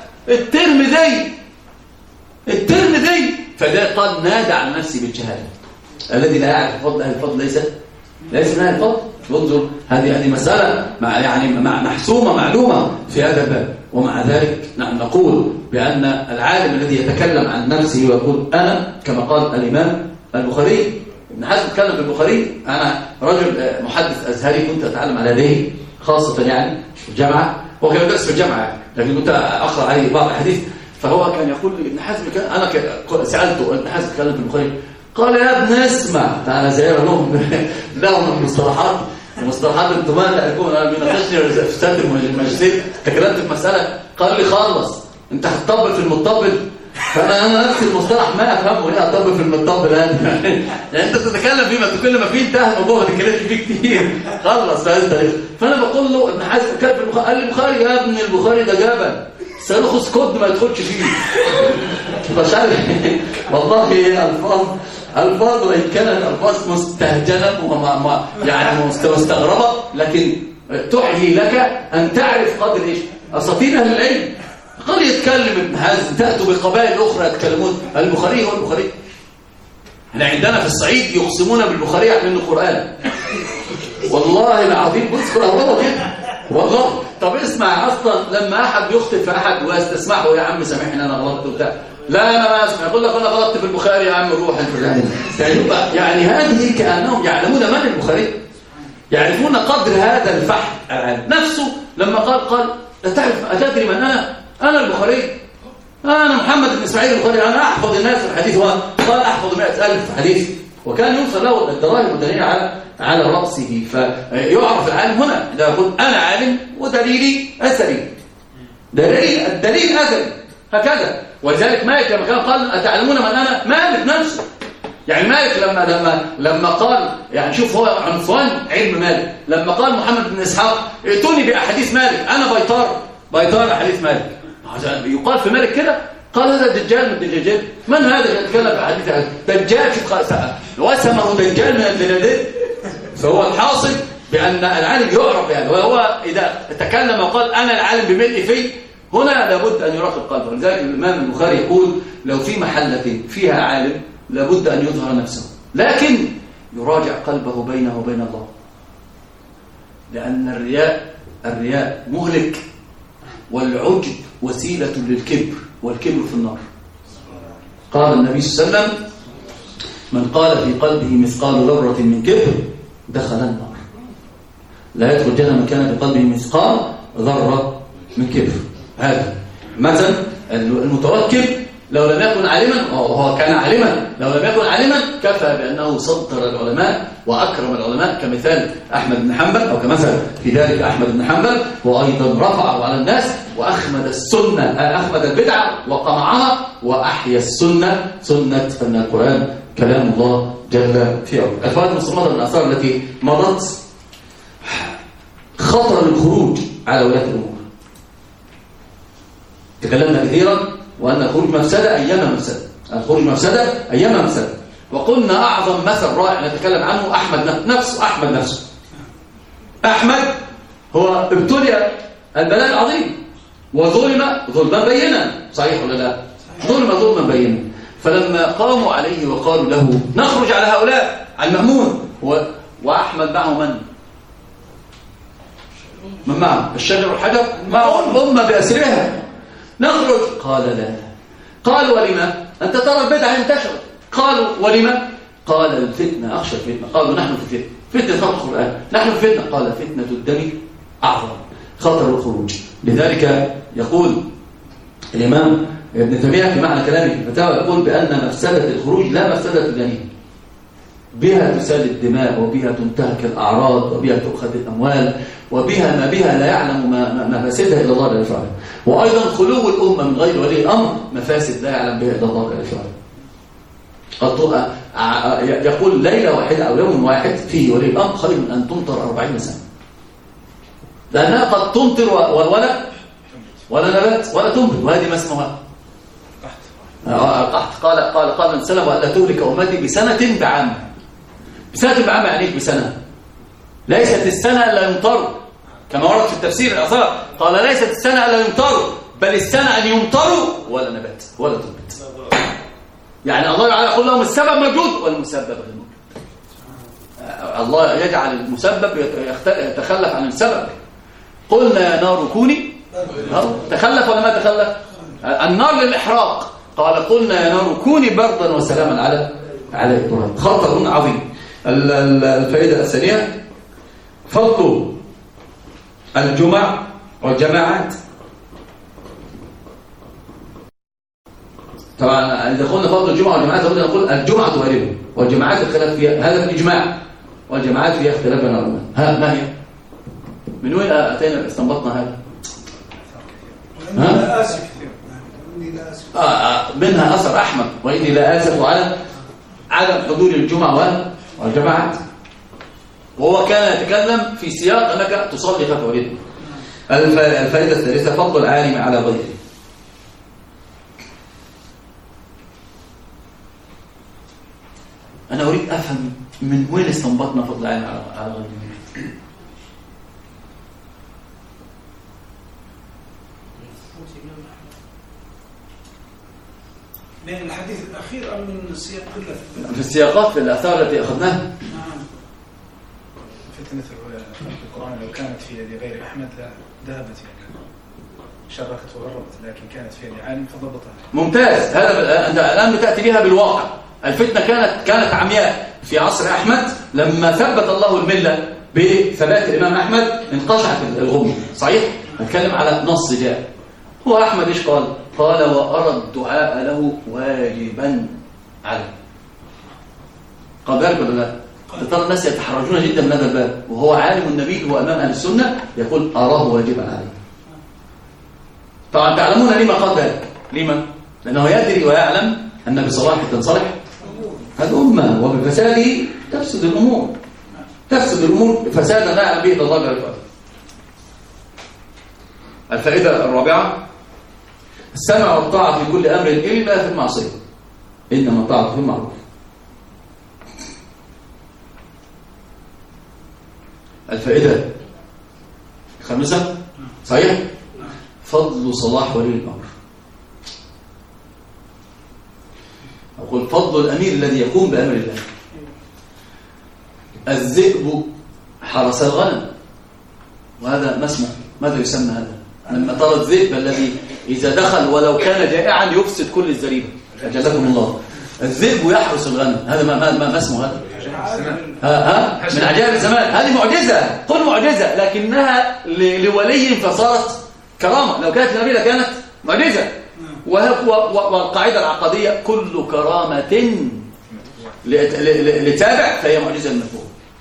الترمذي فذلك قال نادى على نفسه بالجهالة. الذي لا يعرف فضل أهل الفضل ليس من أهل الفضل. انظر هذه مسألة مع محسومة معلومة في هذا الباب. ومع ذلك نحن نقول بأن العالم الذي يتكلم عن نفسه ويقول أنا كما قال الإمام البخاري. ابن حزم تكلم في البخاري. أنا رجل محدث أزهري كنت أتعلم على يديه خاصة يعني في الجامعة. هو كان يدرس في الجامعة لكن كنت أقرأ عليه بعض الحديث. فهو كان يقول لي ابن حزم أنا سألته ابن حزم تكلم في البخاري قال يا ابن اسمع تعالى زيارة لهم المصطلحات انتم ما تكون انا بناقشني في سد الماجستير تكلمت في مسألة قال لي خلص انت هتطبل في المطبل. فانا نفس المصطلح ما افهمه ليه اطبل في المطبل يعني انت تتكلم فيه كل ما فيه انتهى الموضوع ما تتكلمش فيه كتير خلص بهذه الطريقه. فانا بقول له ابن حزم كان في البخاري قال لي البخاري يا ابن البخاري ده جبل سيلخص كود ما يدخلش فيه. مش عارف والله الفاظ وإن كانت الفاظ مستهجنة يعني مستغربة لكن تحيي لك أن تعرف قدر إيش أساطير أهل العلم. قد يتكلم ابن حزم تأتوا بقبائل أخرى يتكلمون البخاري هو البخاري. احنا عندنا في الصعيد يقسمون بالبخاري من القرآن والله العظيم. بص الله كده والله. طب اسمع أصلا لما أحد يخطئ في أحد ويستسمحه يا عم سامحني أنا غلطت وبتاع لا أنا ما أسمع يقول لك أنا غلطت في البخاري يا عم روح الفلاني. يعني هذه كأنهم يعلمون من البخاري يعرفون قدر هذا الفحم نفسه. لما قال أتدري من أنا البخاري أنا محمد بن إسماعيل البخاري أنا أحفظ الناس الحديث. قال أحفظ 100,000 حديث وكان ينصر له الدراهم والدليل على رأسه. فيعرف العالم هنا إذا يقول أنا عالم ودليلي أثري الدليل أثري هكذا. ولذلك مالك لما كان قال أتعلمون من أنا مالك نفسه. يعني مالك لما قال يعني شوف هو عنفوان علم مالك لما قال محمد بن إسحاق ائتوني بأحاديث مالك أنا بيطار أحاديث مالك. يقال في مالك كده قال هذا دجال من الدجاجات. من هذا اللي يتكلم في أحاديث دجال؟ وسمه دجال من الدنادل. فهو الحاصل بأن العالم يعرف يعني، وهو إذا تكلم وقال أنا العالم بملء في، هنا لابد أن يراقب قلبه. لذلك الإمام البخاري يقول لو في محلة فيها عالم لابد أن يظهر نفسه، لكن يراجع قلبه بينه وبين الله، لأن الرياء مهلك، والعجب وسيلة للكبر، والكبر في النار. قال النبي صلى الله عليه وسلم من قال في قلبه مثقال ذرة من كبر دخل النار. لا يدخل الجنة من كان في قلبه مثقال ذرة من كبر. هذا مثلا المتوكل لو لم يكن عالما، هو كان عالما، لو لم يكن عالما كفى بأنه صدر العلماء وأكرم العلماء، كمثال أحمد بن حنبل، أو كمثل في ذلك أحمد بن حنبل، وأيضا رفعه على الناس وأخمد السنة، أخمد البدعة وقمعها، وأحيا السنة، سنة أن القرآن كلام الله جل في علاه. الفوائد المستمرة من الآثار التي مضت: خطر الخروج على ولاة الأمور. تكلمنا كثيرا وأن الخروج مفسدة أيام مفسدة، الخروج مفسدة أيام مفسدة. وقلنا أعظم مثل رائع نتكلم عنه أحمد نفسه. أحمد هو ابتلي البلاء العظيم وظلم ظلما بينا، صحيح ولا لا؟ ظلم ظلما بينا. فلما قاموا عليه وقالوا له نخرج على هؤلاء، على المأمون، وأحمد معه من معه؟ الشجر والحجر، معه الأمة بأسرها، نخرج. قال لا. قالوا ولما؟ أنت ترى البدعة انتشرت. قالوا ولما؟ قال الفتنة، أخشى الفتنة. قالوا نحن في فتنة خلق القرآن، نحن في فتنة. قال فتنة الدم أعظم، خطر الخروج. لذلك يقول الإمام ابن تيمية في معنى كلامه في الفتاوى، يقول بأن مفسدة الخروج لا مفسدة الجنين، بها تسال الدماء، وبها تنتهك الأعراض، وبها تؤخذ الأموال، وبها ما بها لا يعلم مفاسدها إلا الله جل وعلا. وأيضا خلو الأمة من غير ولي الأمر مفاسد لا يعلم بها إلا الله جل وعلا. يقول ليلة واحدة أو يوم واحد فيه ولي الأمر خير من أن تمطر 40 سنة، لأنها قد تمطر ولا نبات ولا تنبت، وهذه ما اسمها قحط. قال من سلم وألا تهلك أمتي بسنة بعامة. بسنة بعامة يعني بسنة، ليست السنة إلا يمطر، كما ورد في التفسير الآثار. قال ليست السنة إلا يمطر، بل السنة أن يمطروا ولا نبات ولا تنبت. يعني الله تعالى يقول لهم السبب موجود والمسبب غير موجود. الله يجعل المسبب يتخلف عن السبب. قلنا يا نار كوني، تخلف ولا ما تخلف؟ النار للإحراق. قال قلنا يا نار كوني بردا وسلاما على إبراهيم. خطر عظيم. الفائدة الثانية فضل الجمع والجماعات. طبعا إذا قلنا فضل الجمعة والجماعات لابد أن نقول الجمعة غالبا، والجماعات الخلاف فيها، هذا في الإجماع، والجماعات فيها اختلاف بين العلماء. ما هي؟ من وين أتينا استنبطنا هذا؟ لا آسف. منها أثر أحمد وإني لا آسف على عدم حضور الجمعة والجماعات، وهو كان يتكلم في سياق أنك تصلي خلف وليد. الفائدة الثالثة فضل العالم على غيره. أنا أريد أفهم من وين استنبطنا فضل العالم على غيره. من الحديث الأخير أم من السياق كله؟ في السياقات، في الآثار التي أخذناها. فتنة القرآن لو كانت في يد غير أحمد ذهبت يعني شركت وغربت، لكن كانت في يد عالم فضبطها. ممتاز. هذا أنت الآن بتأتي بها بالواقع. الفتنة كانت عمياء في عصر أحمد، لما ثبت الله الملة بثبات الإمام أحمد انقشعت الغمة. صحيح؟ نتكلم على نص جاء. هو أحمد إيش قال؟ قال وأرى الدعاء له واجبا عليه. قال ذلك ولا لا؟ ترى الناس يتحرجون جدا من هذا الباب، وهو عالم النبي هو أمام أهل السنة يقول أراه واجبا عليه. طبعا تعلمون لما قال ذلك؟ لما؟ لأنه يدري ويعلم أن بصلاح تنصلح الأمة، وبفساده تفسد الأمور. فسادا لا يعلم به إلا الله جل وعلا. الفائدة الرابعة السمع والطاعة في كل أمر إلا في المعصية، إنما الطاعة في المعروف. الفائدة الخامسة صحيح؟ فضل صلاح ولي الأمر. أقول فضل الأمير الذي يقوم بأمر الله. الذئب حرس الغنم، وهذا ما اسمه؟ ماذا يسمى هذا؟ لما ترى الذئب الذي إذا دخل ولو كان جائعا يفسد كل الزريبة، أجلكم الله. الذئب يحرس الغنم، هذا ما اسمه هذا؟ من عجائب الزمان. هذه معجزة، قل معجزة، لكنها لولي فصارت كرامة. لو كانت نبيلة كانت معجزة. والقاعدة العقدية كل كرامة لتابع فهي معجزة المتبوع.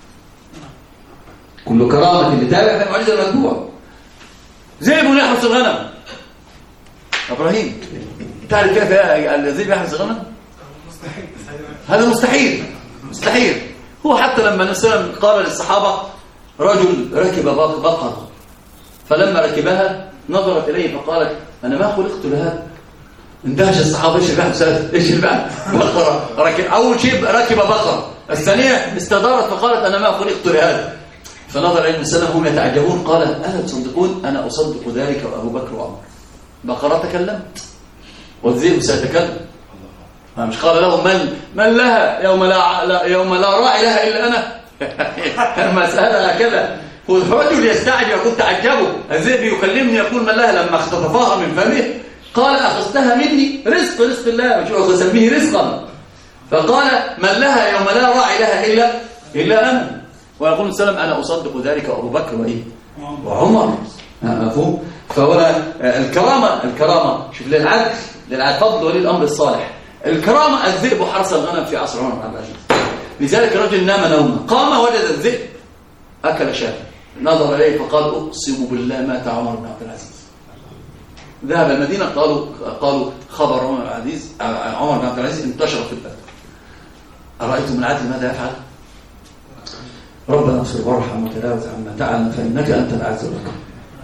كل كرامة لتابع فهي معجزة المتبوع. ذئب يحرس الغنم. إبراهيم تعرف كيف الذئب يحرس الغنم؟ هذا مستحيل. هو حتى لما النبي صلى الله عليه وسلم قال للصحابة رجل ركب بقرة، فلما ركبها نظرت إليه فقالت أنا ما خلقت لهذا. اندهش الصحابة، ايش البعد بقرة ركب. أول شيء ركب بقرة، الثانية استدارت فقالت أنا ما خلقت لهذا. فنظر إليه السلام هم يتعجبون، قال ألا تصدقون؟ أنا أصدق ذلك وأبو بكر وعمر. بقرة تكلمت والذئب سيتكلم. مش قال لهم من لها يوم لا راعي لها إلا أنا. المسألة هكذا. والرجل يستعجب يقول تعجبوا، الذئب يكلمني يقول من لها، لما اختطفها من فمه قال أخذتها مني رزق الله، مش أسميه رزقا. فقال من لها يوم لا راعي لها إلا أنا. ويقول السلام أنا أصدق ذلك وأبو بكر وعمر. مفهوم؟ فهو الكرامة شوف للعدل فضل ولي الأمر الصالح. الكرامة الذئب حرس الغنم في عصر عمر بن عبد العزيز. لذلك رجل نام نوما، قام وجد الذئب أكل شاة، نظر إليه فقال أقسم بالله مات عمر بن عبد العزيز. ذهب المدينة قالوا خبر عمر بن عبد العزيز انتشر في البلد. أرأيتم العدل ماذا يفعل؟ ربنا اغفر وارحم وتجاوز عما تعلم فإنك أنت الأعز والأكرم.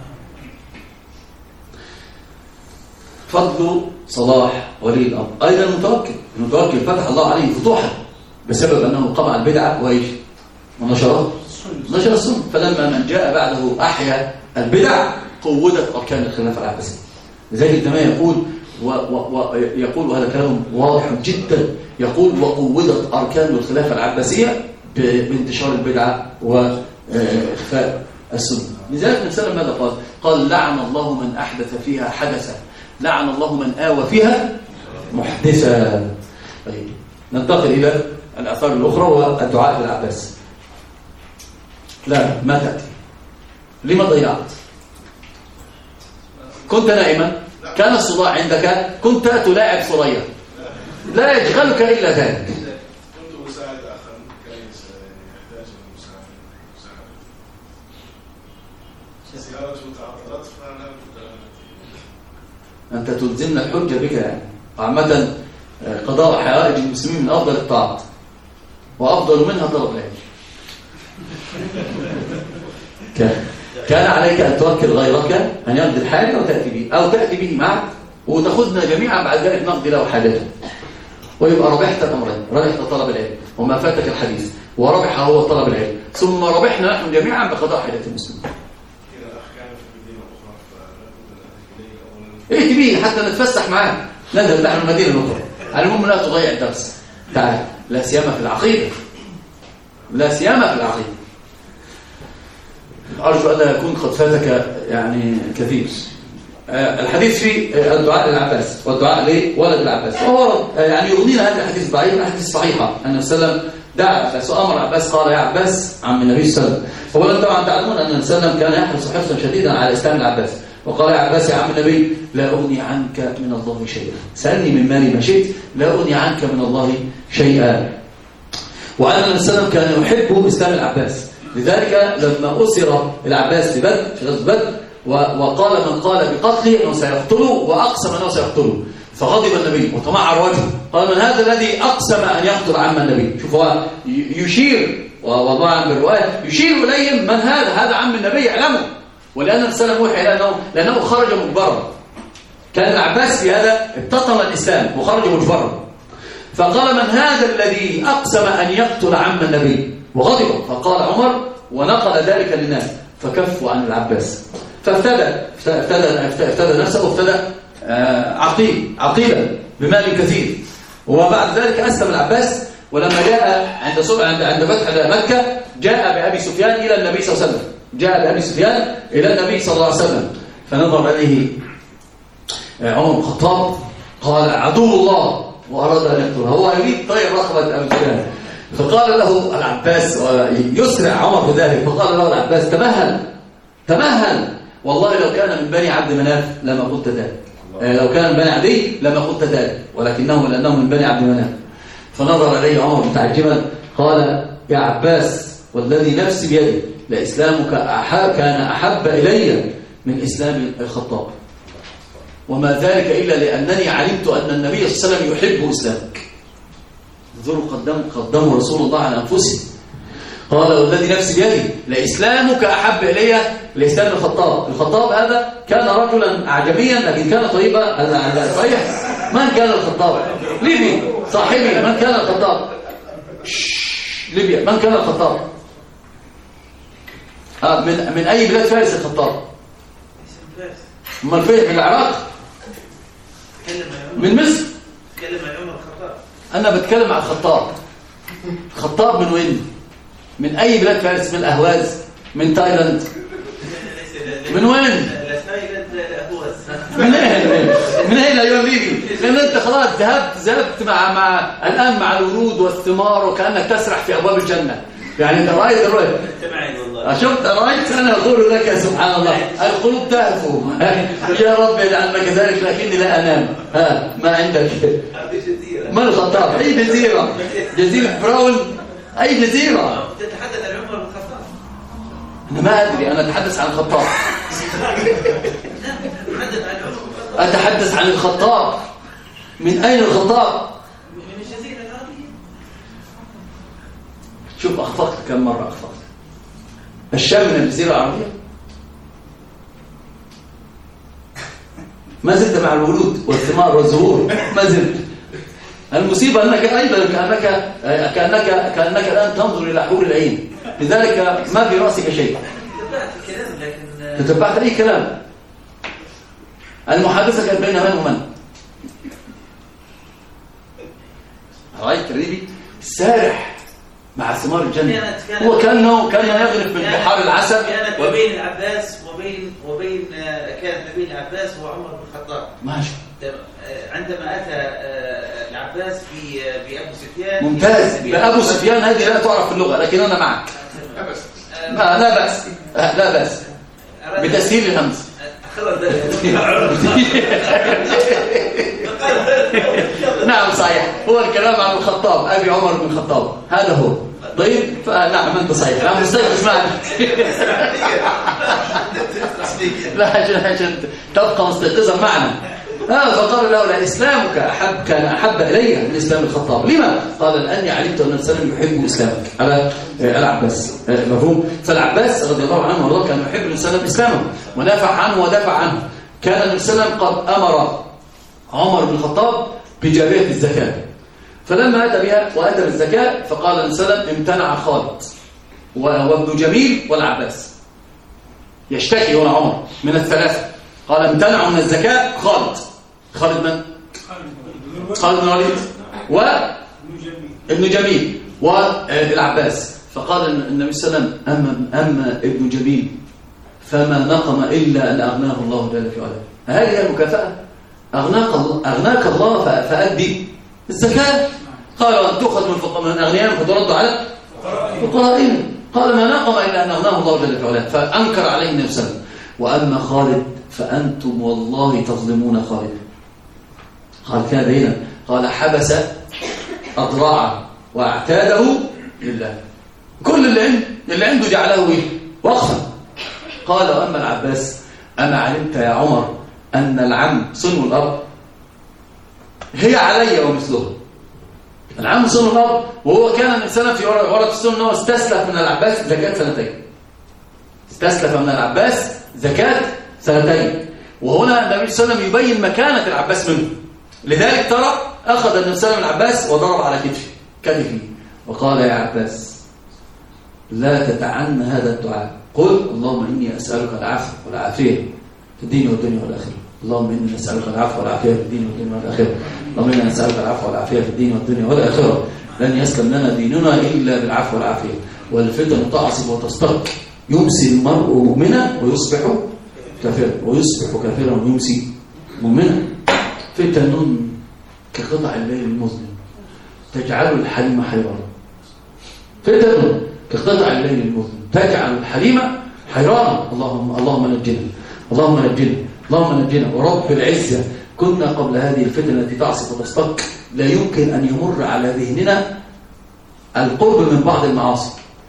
فضل صلاح ولي الأمر. أيضا المتوكل فتح الله عليه فتوحا بسبب أنه قمع البدعة وإيش؟ ونشر السنة. فلما من جاء بعده أحيا البدع قودت أركان الخلافة العباسية. لذلك عندما يقول هذا كلام واضح جدا، يقول وقودت أركان الخلافة العباسية بانتشار البدعة وإخفاء السنة. لذلك النبي صلى الله عليه وسلم ماذا قال لعن الله من أحدث فيها حدثا، لعن الله من آوى فيها محدثا. طيب ننتقل إلى الآثار الأخرى والدعاء للعباس. لا ما تأتي. لما ضيعت؟ كنت نائما، كان الصداع عندك، كنت تلاعب ثريا، لا يشغلك إلا ذلك. كنت أساعد أخا كان يحتاج المساعدة، سيارته تعطلت فأنا أنت تلزمنا الحجة بك يعني. عامة قضاء حوائج المسلمين من أفضل الطاعات، وأفضل منها طلب العلم. كان عليك أن توكل غيرك أن يقضي الحاجة وتأتي به، أو تأتي به معك وتأخذنا جميعا بعد ذلك نقضي له حاجته، ويبقى ربحت الأمرين، ربحت طلب العلم وما فاتك الحديث، وربح هو طلب العلم، ثم ربحنا نحن جميعا بقضاء حاجة المسلمين. ائت به حتى نتفسح معاه، نذهب نحن المدينة الأخرى. على المهم لا تضيع الدرس، تعال، لا سيما في العقيدة، لا سيما في العقيدة. أرجو أن يكون قد فاتك يعني كثير. الحديث في الدعاء للعباس والدعاء لولد العباس، وهو يعني يغنينا هذا الحديث ضعيف، الحديث صحيحة أن النبي صلى الله عليه وسلم دعا العباس وأمر العباس، قال يا عباس عم النبي صلى الله عليه وسلم. أولا طبعا تعلمون أن النبي صلى الله عليه وسلم كان يحرص حرصا شديدا على إسلام العباس، وقال يا عباس يا عم النبي لا أغني عنك من الله شيئا، سألني من مالي ما شئت لا أغني عنك من الله شيئا. وأن النبي صلى الله عليه وسلم كان يحب إسلام العباس، لذلك لما أسر العباس في غزوة بدر وقال من قال بقتله أنه سيقتله وأقسم أنه سيقتله، فغضب النبي وتمعر وجهه، قال من هذا الذي أقسم أن يقتل عم النبي؟ شوف هو يشير، وضع بالرواية يشير إليهم من هذا عم النبي يعلمه، ولأن السلام وحي لأنه خرج مجبرا. كان العباس في هذا ابتطم الإسلام وخرج مجبرا، فقال من هذا الذي أقسم أن يقتل عم النبي؟ وغضب، فقال عمر ونقل ذلك للناس فكفوا عن العباس، فافتدى نفسه وافتدى عقيلا بمال كثير. وبعد ذلك أسلم العباس، ولما جاء عند فتح مكة جاء بأبي سفيان إلى النبي صلى الله عليه وسلم، جاء بأبي سفيان إلى النبي صلى الله عليه وسلم، فنظر إليه عمر بن الخطاب قال عدو الله، وأراد أن يقتله، هو يريد طير رقبة أبي سفيان. فقال له العباس، يسرع عمر بذلك، فقال له العباس تمهل والله لو كان من بني عبد مناف لما قلت ذلك، لو كان من بني عدي لما قلت ذلك، لأنه من بني عبد مناف. فنظر إليه عمر متعجبا قال يا عباس والذي نفسي بيده لإسلامك كان أحب إلي من إسلام الخطاب، وما ذلك إلا لأنني علمت أن النبي صلى الله عليه وسلم يحب إسلامك. انظروا قدموا رسول الله على أنفسهم. قال والذي نفسي بيده لإسلامك أحب إلي لإسلام الخطاب هذا كان رجلا أعجميا لكن كان طيبا. هذا صحيح. من كان الخطاب؟ ليبيا صاحبي. من كان الخطاب؟ ليبيا. من كان الخطاب؟ من أي بلاد فارس الخطاب؟ من فين؟ من العراق؟ من مصر؟ أنا بتكلم عن الخطاب. الخطاب من وين؟ من أي بلاد فارس؟ من الأهواز؟ من تايلاند؟ من وين؟ من أين أيها الليبي؟ لأن أنت خلاص ذهبت الآن مع الورود والثمار وكأنك تسرح في أبواب الجنة. يعني أنت رأيت الرؤية. شفت رأيت أنا أقول لك سبحان الله القلوب تهفو. يا رب اجعلنا كذلك لكني لا أنام. ما عندك؟ ما الخطاب؟ أي جزيرة؟ جزيرة براون؟ أي جزيرة؟ تتحدث عن عمر بن الخطاب. أنا ما أدري. أنا أتحدث عن الخطاب. أتحدث عن الخطاب. من أين الخطاب؟ من الجزيرة العربية. شوف أخفقت كم مرة أخفقت. الشام من الجزيرة العربية. ما زلت مع الورود والثمار والزهور. ما زلت. المصيبة أنك أيضا كأنك الآن تنظر إلى حور العين، لذلك ما في رأسك شيء. تتبعت أي كلام. المحادثة كانت بين من ومن؟ رأيت الريبي سارح مع ثمار الجنة. هو كان يغرف من بحار العسل. كانت وبين العباس وبين كانت بين العباس وعمر بن الخطاب. ماشي. عندما أتى العباس بأبو سفيان. ممتاز. بأبو سفيان هذه لا تعرف في اللغة لكن أنا معك. لا بأس بتسهيل الهمز. نعم صحيح. هو الكلام عن الخطاب أبي عمر بن الخطاب هذا هو. طيب نعم أنت صحيح. أنا مستيقظ معك. لا عشان تبقى مستيقظا معنا. فقال له لإسلامك كان أحب إلي من إسلام الخطاب. لما؟ قال لأني علمت أن السلام يحب إسلامك على العباس. مفهوم؟ فالعباس رضي الله عنه والله كان يحب الإسلام إسلامه ونافع عنه ودافع عنه. كان الإسلام قد أمر عمر بن الخطاب بجارية الزكاة، فلما أتى بها وأتى بالزكاة فقال الإسلام امتنع خالد وابن جميل والعباس. يشتكي هنا عمر من الثلاثة. قال امتنعوا من الزكاة خالد من؟ خالد بن الوليد وابن جميل والعباس. فقال النبي صلى الله عليه وسلم أما ابن جميل فما نقم إلا أن أغناه الله جل في علاه. هذه هي المكافأة. أغناك الله فأدي الزكاة. قال وأن تؤخذ من أغنيائهم فترد على فقرائهم. قال ما نقم إلا أن أغناه الله جل في علاه. فأنكر عليه النبي صلى الله عليه وسلم. وأما خالد فأنتم والله تظلمون خالد. قال كان بينا. قال حبس أضراعه واعتاده لله. كل اللي عنده جعله وقفا. قال وأما العباس أما علمت يا عمر أن العم صنو الأرض هي علي ومثلها. العم صنو الأرض. وهو كان الإنسان في ورقة السنة أنه استسلف من العباس زكاة سنتين. استسلف من العباس زكاة سنتين. وهنا النبي صلى الله عليه وسلم يبين مكانة العباس منه. لذلك ترى أخذ النبي صلى الله عليه وسلم العباس وضرب على كتفه وقال يا عباس لا تتعنى هذا الدعاء. قل اللهم إني أسألك العفو والعافية في الدين والدنيا والآخرة. اللهم إني أسألك العفو والعافية في الدين والدنيا والآخرة. اللهم إني أسألك العفو والعافية في الدين والدنيا والآخرة. لن يسلم لنا ديننا إلا بالعفو والعافية. والفتن تعصب وتستق، يمسي المرء مؤمنا ويصبح كافرا، ويصبح كافرا ويمسي مؤمنا. فتن كقطع الليل المظلم تجعل الحليم حيران. فتن كقطع الليل المظلم تجعل الحليم حيران. اللهم نجنا، اللهم نجنا، اللهم نجنا. ورب العزة كنا قبل هذه الفتنة التي تعصف وتستق لا يمكن أن يمر على ذهننا القرب من بعض المعاصي،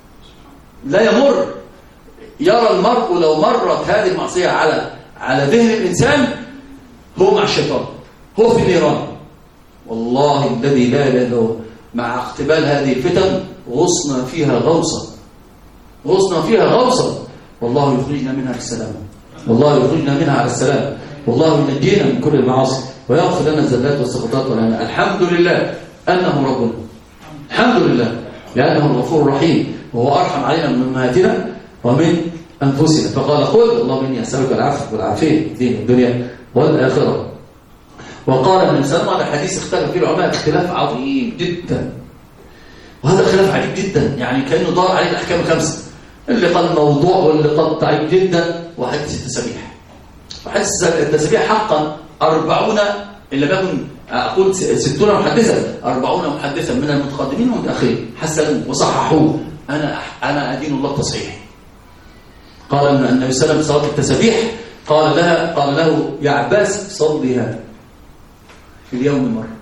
لا يمر. يرى المرء لو مرت هذه المعصية على ذهن الإنسان هو مع الشيطان، هو في النيران. والله الذي لا إله إلا هو مع اقتبال هذه الفتن غصنا فيها غوصا، غصنا فيها غوصا. والله يخرجنا منها بالسلام، والله يخرجنا منها على السلام، والله ينجينا من كل المعاصي ويغفر لنا الزلات والسقطات ولنا. الحمد لله أنه ربنا، الحمد لله لأنه الغفور الرحيم وهو أرحم علينا من أمهاتنا ومن أنفسنا. فقال قل اللهم إني أسألك العفو والعافية في الدين والدنيا والآخرة. وقال النبي صلى الله عليه وسلم على حديث اختلف فيه العلماء اختلاف عظيم جدا، وهذا خلاف عجيب جدا، يعني كأنه دار عليه الأحكام الخمسة، اللي قال موضوع واللي قال ضعيف جدا. وحديث التسبيح، وحديث التسبيح حقا 40 إلا بكن أقول 60 محدثا، 40 محدثا من المتقدمين والمتأخرين حسنوا وصححوه. أنا أدين الله التصحيح. قال النبي صلى الله عليه وسلم صلاة التسبيح قال له يا عباس صليها في اليوم مرة،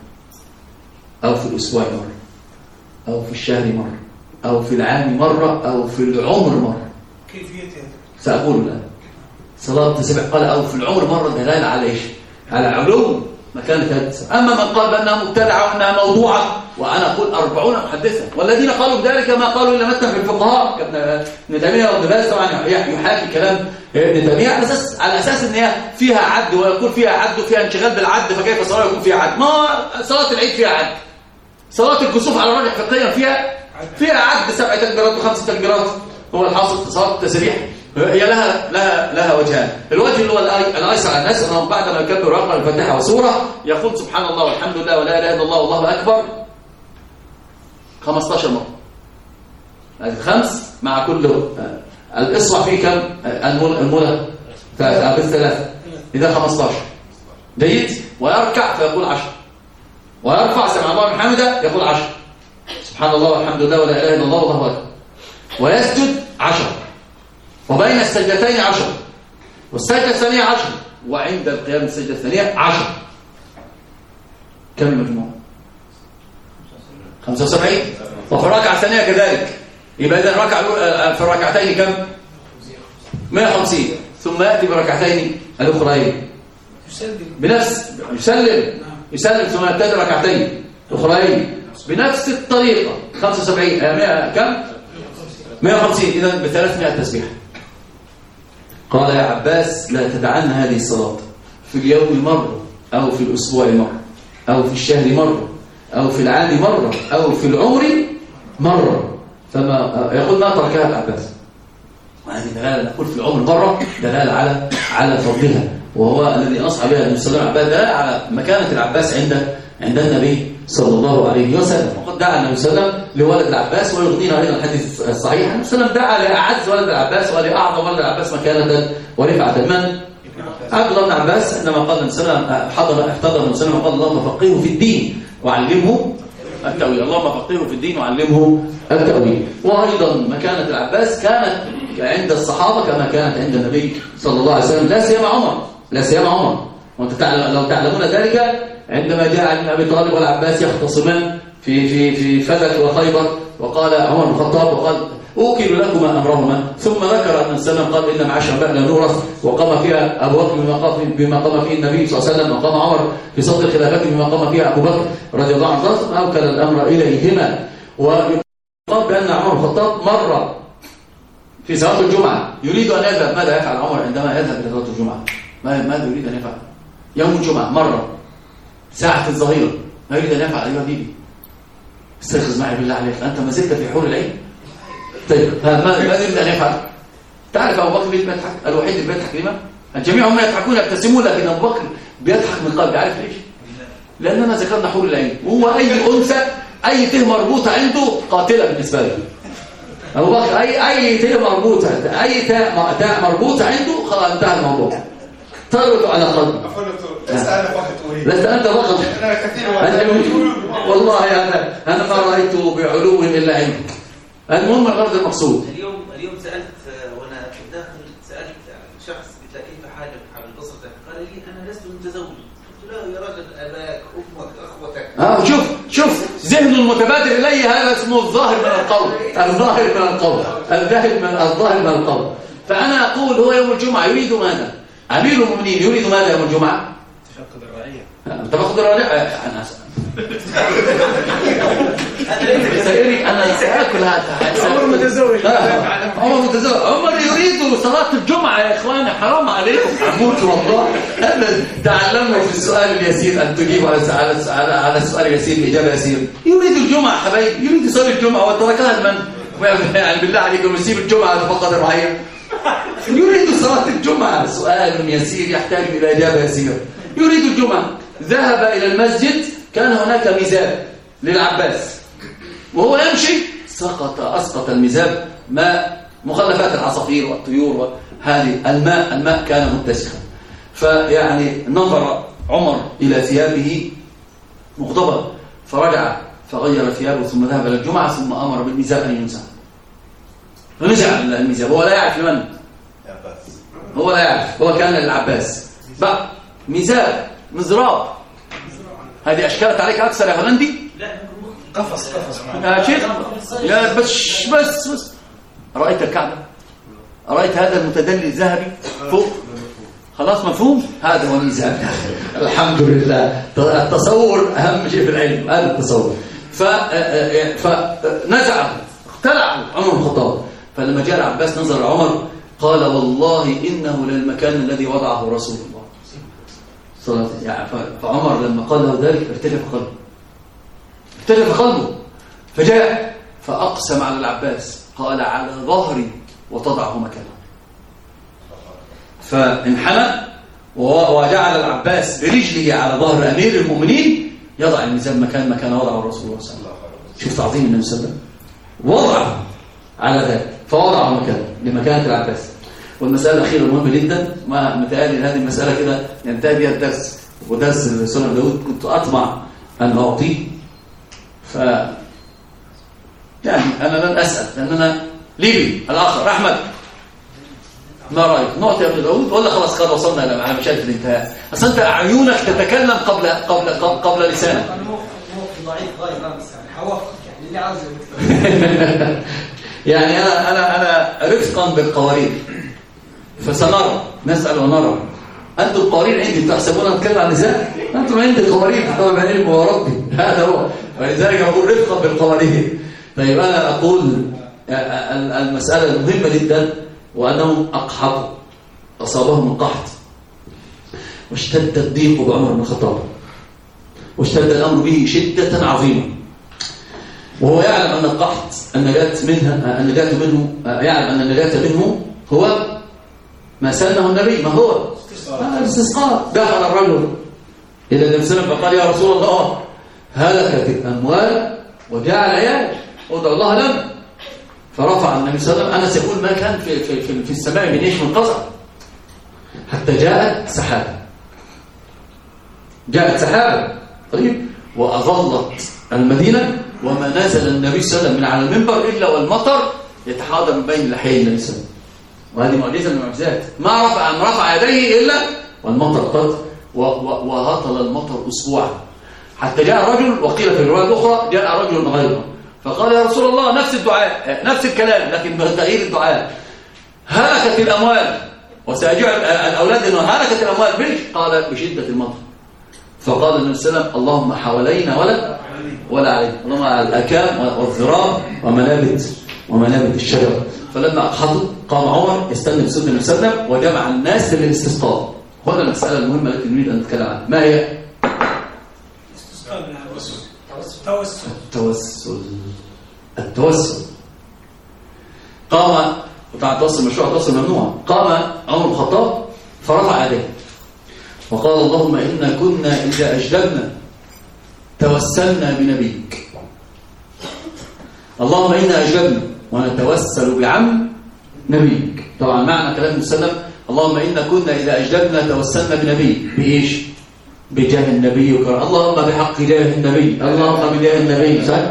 أو في الأسبوع مرة، أو في الشهر مرة، أو في العام مرة، أو في العمر مرة. كيفيتها سأقول الآن. صلاة التسبيح قال أو في العمر مرة، دلالة على إيش؟ على علوم مكانة هذا. أما من قال بأنها مبتدعة وأنها موضوعة، وأنا أقول 40 محدثا، والذين قالوا بذلك ما قالوا إلا مثلا في الفقهاء كابن تيمية وابن باز. طبعا يحاكي كلام ابن تيمية على أساس أن هي فيها عد، ويقول فيها عد وفيها انشغال بالعد، فكيف صلاة يكون فيها عد؟ ما صلاة العيد فيها عد، صلاة الكسوف على الراجح فقهيا فيها عد 7 تكبيرات و5 تكبيرات. هو الحاصل صلاة التسبيح هي لها وجهان. الوجه اللي هو الايسر على الناس انه بعد ما يكبر ويقرا الفاتحه وسوره يقول سبحان الله والحمد لله ولا اله الا الله والله اكبر 15 مره. هذه 5 مع كل الاصبع فيه كم المولى بالثلاثه، اذا 15 جيد. ويركع فيقول 10، ويرفع سمع الله لمن حمده يقول 10 سبحان الله والحمد لله ولا اله الا الله والله اكبر. ويسجد 10، وبين السجدتين 10، والسجدة الثانية 10، وعند القيام السجدة الثانية 10. كم المجموع؟ 75. وفي الركعة الثانية كذلك. يبقى إذا في الركعتين كم؟ 150. ثم يأتي بركعتين الأخرين يسلم ثم يبتدئ ركعتين الأخرين بنفس الطريقة. 75 كم؟ 150. إذا ب300 تسبيح. قال يا عباس لا تدعن هذه الصلاة في اليوم مرة، أو في الأسبوع مرة، أو في الشهر مرة، أو في العام مرة، أو في العمر مرة. فما يقول ما تركها العباس. وهذه دلالة نقول في العمر مرة دلالة على فضلها، وهو الذي نصح بها النبي صلى الله عليه وسلم دلالة على مكانة العباس عند النبي صلى الله عليه وسلم. وقد دعا النبي صلى الله عليه وسلم لولد العباس، ويغنينا أيضا الحديث الصحيح النبي صلى الله عليه وسلم دعا لأعز ولد العباس ولأعظم ولد العباس مكانة ورفعة. من؟ عبد الله بن عباس. عندما قال النبي صلى الله عليه وسلم احتضر النبي صلى الله عليه وسلم وقال اللهم فقهه في الدين وعلمه التأويل، اللهم فقهه في الدين وعلمه التأويل. وأيضا مكانة العباس كانت عند الصحابة كما كانت عند النبي صلى الله عليه وسلم، لا سيما عمر. وانت لو تعلمون ذلك عندما جاء علي بن ابي طالب والعباس يختصمان في فلك وخيبر، وقال عمر بن الخطاب وقال اوكل لكما امرهما، ثم ذكر ان السلام قال ان معاشر بقى لا نورث، وقام فيها ابو بكر بما قام فيه النبي صلى الله عليه وسلم، وقام عمر في صدر خلافته بما قام فيها ابو بكر رضي الله عنه، ثم اوكل الامر اليهما. ويقال بان عمر بن الخطاب مر في صلاه الجمعه يريد ان يذهب. ماذا يفعل عمر عندما يذهب الى صلاه الجمعه؟ ماذا يريد ان يفعل؟ يوم الجمعه مره ساعة الظهيرة ما يريد أن يفعل. أيها حبيبي استيقظ معي بالله عليك، أنت ما زلت في حور العين، طيب ماذا يريد أن يفعل؟ تعرف أبو بكر ليه بيضحك؟ الوحيد اللي بيضحك لما؟ الجميع هم يضحكون يبتسمون، لكن أبو بكر بيضحك من قلبه. عارف ليش؟ لأننا ذكرنا حور العين، وهو أي أنثى أي ته مربوطة عنده قاتلة بالنسبة له. أبو بكر أي ته مربوطة، أي تاء مربوطة عنده خلاص انتهى الموضوع. تربط على قلبه. لست أنا فقط أريد. لست أنت فقط. أنا كثير والله أنا ما رأيت بعلو إلا عندك. المهم الغرض المقصود. اليوم سألت وأنا في الداخل سألت شخص قلت له كيف حالك حال أسرتك؟ قال لي أنا لست متزوج. قلت له يا رجل أباك أمك أخوتك. شوف ذهن المتبادر إليه هذا اسمه الظاهر من القول، الظاهر من القول. فأنا أقول هو يوم الجمعة يريد ماذا؟ أمير المؤمنين يريد ماذا يوم الجمعة؟ تفقد الرعية. تفقد الرعية. أنا سيري أنا سأكل هذا. عمر متزوج. عمر يريد صلاة الجمعة يا إخواني، حرام عليكم. أموت والله. تعلموا في السؤال اليسير أن تجيبوا على السؤال اليسير بإجابة يسير. يريد الجمعة حبايبي، يريد يصلي الجمعة وتركها من يعني بالله عليكم يسيب الجمعة تفقد الرعية. يريد صلاة الجمعة. سؤال يسير يحتاج إلى إجابة يسيرة. يريد الجمعة. ذهب إلى المسجد، كان هناك ميزاب للعباس، وهو يمشي أسقط الميزاب ماء مخلفات العصافير والطيور وهذه الماء كان متسخا. فيعني نظر عمر إلى ثيابه مغضبا، فرجع فغير ثيابه ثم ذهب إلى الجمعة، ثم أمر بالميزاب أن ينزع. فنزع الميزاب، هو لا يعرف لمن؟ هو لا يعرف، هو كان للعباس. بقى ميزاب مزراب، هذه أشكالت عليك أكثر يا هولندي؟ لا قفص يا شيخ يا بس رأيت الكعبة؟ رأيت هذا المتدلي الذهبي فوق؟ خلاص مفهوم؟ هذا هو الميزان. الحمد لله. التصور أهم شيء في العلم، هذا التصور. فنزعه اختلعه عمر بن الخطاب. فلما جاء العباس نظر عمر قال والله إنه للمكان الذي وضعه رسول الله صلى الله عليه وسلم. فعمر لما قال له ذلك ارتجف قلبه، فجاء فأقسم على العباس قال على ظهري وتضعه مكانه. فانحنى وجعل العباس برجله على ظهر أمير المؤمنين يضع الميزان مكان وضعه الرسول صلى الله عليه وسلم. شوف تعظيم النبي صلى الله عليه وسلم، وضعه على ذلك فوضعه مكانه لمكانة العباس. والمسألة الأخيرة مهمة جدا، ما متهيألي هذه المسألة كده ينتهي بها الدرس، ودرس سنة داود كنت أطمع أن أعطيه. يعني أنا لن أسأل لأننا ليبي. الآخر أحمد ما رأيك؟ نعطي ابن داود ولا خلاص قد وصلنا إلى مشاهد الانتهاء؟ أصلا أنت أعينك تتكلم قبل لسانك. ضعيف غاية بس حوافق يعني اللي عاوز يعني أنا رفقا بالقوارير، فسنرى نسأل ونرى. أنتم القوارير عندي تحسبون نتكلم عن النساء، أنتم عندي القوارير تطلب علم وربي، هذا هو. ولذلك أقول رفقا بالقوارير. طيب أنا أقول المسألة المهمة جدا، وأنهم أقحطوا، أصابهم القحط، واشتد الضيق بعمر بن الخطاب، واشتد الأمر به شدة عظيمة، وهو يعلم أن القحط النجاة منه يعلم أن النجاة منه هو ما سنه النبي، ما هو الاستسقاء. دخل الرجل إلى النبي صلى الله عليه وسلم فقال يا رسول الله هلكت الأموال وجاء العيال ادعو الله لنا. فرفع النبي صلى الله عليه وسلم، أنس يقول ما كان في السماء من ايش من قزع، حتى جاءت سحابة طيب وأظلت المدينة، وما نزل النبي صلى الله عليه وسلم من على المنبر إلا والمطر يتحاضر من بين لحيي النبي صلى الله عليه وسلم. وهذه معجزة من المعجزات، ما رفع يديه إلا والمطر قد وهطل المطر أسبوعا، حتى جاء رجل، وقيل في الرواية الأخرى جاء رجل غيره فقال يا رسول الله نفس الدعاء نفس الكلام لكن بتغيير الدعاء، هلكت الأموال وسيجع الأولاد إنه هلكت الأموال بلش، قال بشدة المطر. فقال النبي صلى الله عليه وسلم اللهم حوالينا ولا علينا، اللهم على الأكام والذراب ومنابت الشجر. فلما أقحطوا قام عمر يستنى بسنة النبي صلى الله عليه وسلم وجمع الناس للاستسقاء. هنا المسألة المهمة التي نريد أن نتكلم عنها، ما هي؟ التوسل. بتاع التوسل مشروع التوسل ممنوع. قام عمر بن الخطاب فرفع يديه وقال اللهم إنا كنا إذا أجدبنا توسلنا بنبيك. اللهم إنا أجدبنا ونتوسل بعم نبيك. طبعا معنى كلام المسلم اللهم إنا كنا إذا أجدبنا توسلنا بنبيك بإيش؟ بجاه النبي وكرم. اللهم بحق جاه النبي، اللهم بجاه النبي. صح؟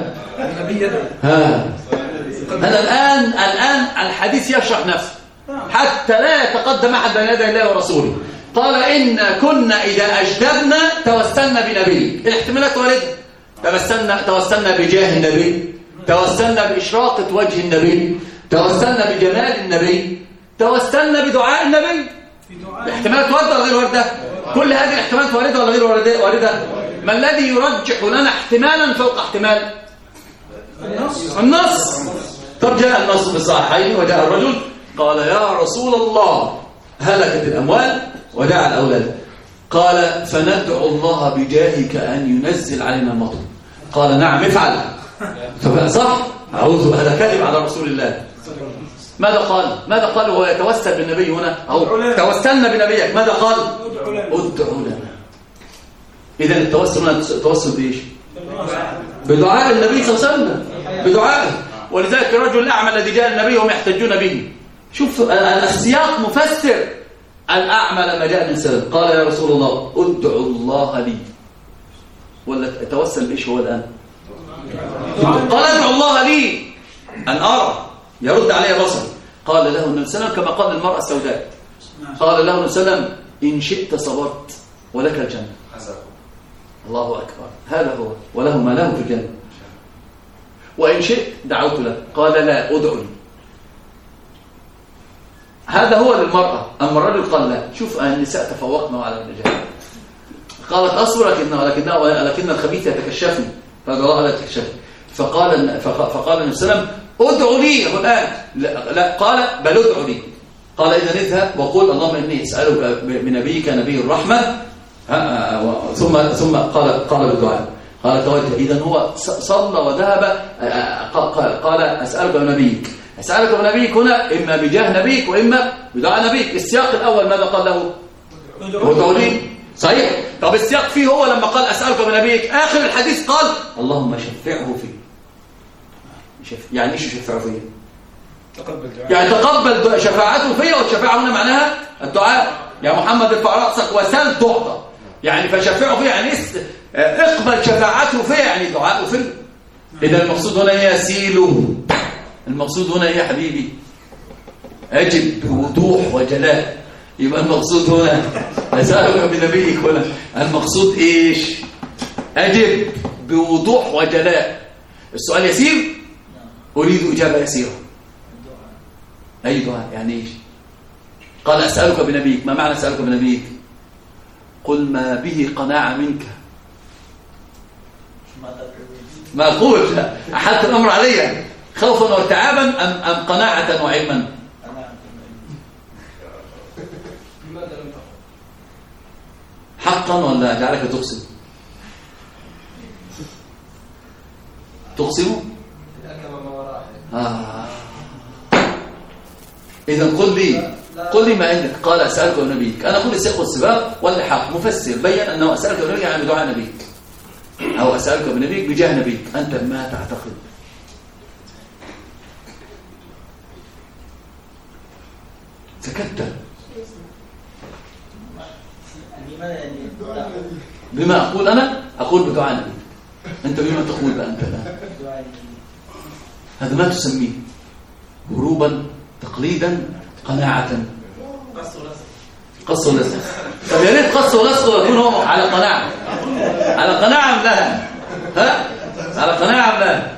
أنا الآن الحديث يشرح نفسه حتى لا يتقدم أحد بين يدي الله ورسوله. قال إن كنا إذا أجدبنا توسلنا بنبي. الاحتمالات واردة. توسلنا بجاه النبي، توسلنا بإشراقة وجه النبي، توسلنا بجمال النبي، توسلنا بدعاء النبي. الاحتمالات واردة ولا غير واردة؟ كل هذه الاحتمالات واردة ولا غير واردة؟ ما الذي يرجح لنا احتمالا فوق احتمال؟ النص. طب جاء النص في الصحيحين وجاء الرجل قال يا رسول الله هلكت الأموال وداع الأولاد. قال فندعو الله بجاهك أن ينزل علينا المطر. قال نعم افعل. فبقى صح. أعوذ هذا كذب على رسول الله. ماذا قال وهو يتوسل بالنبي هنا؟ أو توسلنا بنبيك. ماذا قال؟ ادعو لنا. إذا التوسل هنا التوسل بإيش؟ بدعاء النبي صلى الله عليه وسلم، بدعائه. ولذلك الرجل الأعمى الذي جاء النبي وهم يحتجون به، شوف السياق مفسر. الأعمى لما جاء من سلم قال يا رسول الله ادعو الله لي. ولا توسل بإيش هو الآن؟ قال ادعو الله لي أن أرى يرد علي بصري. قال له النبي صلى الله عليه وسلم كما قال للمرأة السوداء، قال له النبي صلى الله عليه وسلم إن شئت صبرت ولك الجنة. الله أكبر. هذا هو وله ما له في الجنة. وإن شئت دعوت لك. قال لا ادعو لي. هذا هو للمرأة. أما الرجل قال لا. شوف النساء تفوقنا على الرجال. قالت أصبر لكن الخبيث يتكشفني فجراء لا تكشفني. فقال النبي صلى الله عليه وسلم ادعو لي الآن. لا قال بل ادعو لي. قال إذا اذهب وقول اللهم إني أسألك بنبيك نبي الرحمة. ثم قال بالدعاء. قال توجه. إذا هو صلى وذهب. قال أسألك بنبيك. أسألك بنبيك هنا إما بجاه نبيك وإما بدعاء نبيك. السياق الأول ماذا قال له؟ ادعو لي. صحيح. طب السياق فيه هو لما قال أسألك بنبيك آخر الحديث قال اللهم شفعه فيه. يعني إيش شفعه فيه؟ يعني تقبل شفاعته فيه. والشفاعة هنا معناها الدعاء. يا محمد ارفع رأسك وسل تعطى. يعني فشفعه فيه يعني اقبل شفاعته فيه يعني دعاءه فيه. إذا المقصود هنا هي سيله. المقصود هنا يا حبيبي أجب بوضوح وجلاء. يبقى المقصود هنا أسألك بنبيك هنا المقصود إيش؟ أجب بوضوح وجلاء. السؤال يسير أريد إجابة يسيرة. أي دعاء يعني إيش؟ قال أسألك بنبيك. ما معنى أسألك بنبيك؟ قل ما به قناعة منك. ما أقول أحدت الأمر علي خوفا وارتعابا أم قناعة وعلما؟ حقا ولا جعلك تقسم؟ تقسم؟ إذا قل لي ما عندك. قال أسألك بنبيك. أنا أقول السياق والسباق واللحاق مفسر بين أنه أسألك بنبيك يعني بدعاء نبيك أو أسألك بنبيك بجاه نبيك. أنت ما تعتقد؟ سكت. بما أقول أنا أقول بدعاء نبيك. أنت بما تقول بقى أنت الآن؟ هذا ما تسميه هروبا تقليدا قناعة. قص ولصق. طب يا ريت قص ولصق يكون هو على قناعة. على قناعة لها. ها؟ على قناعة لها.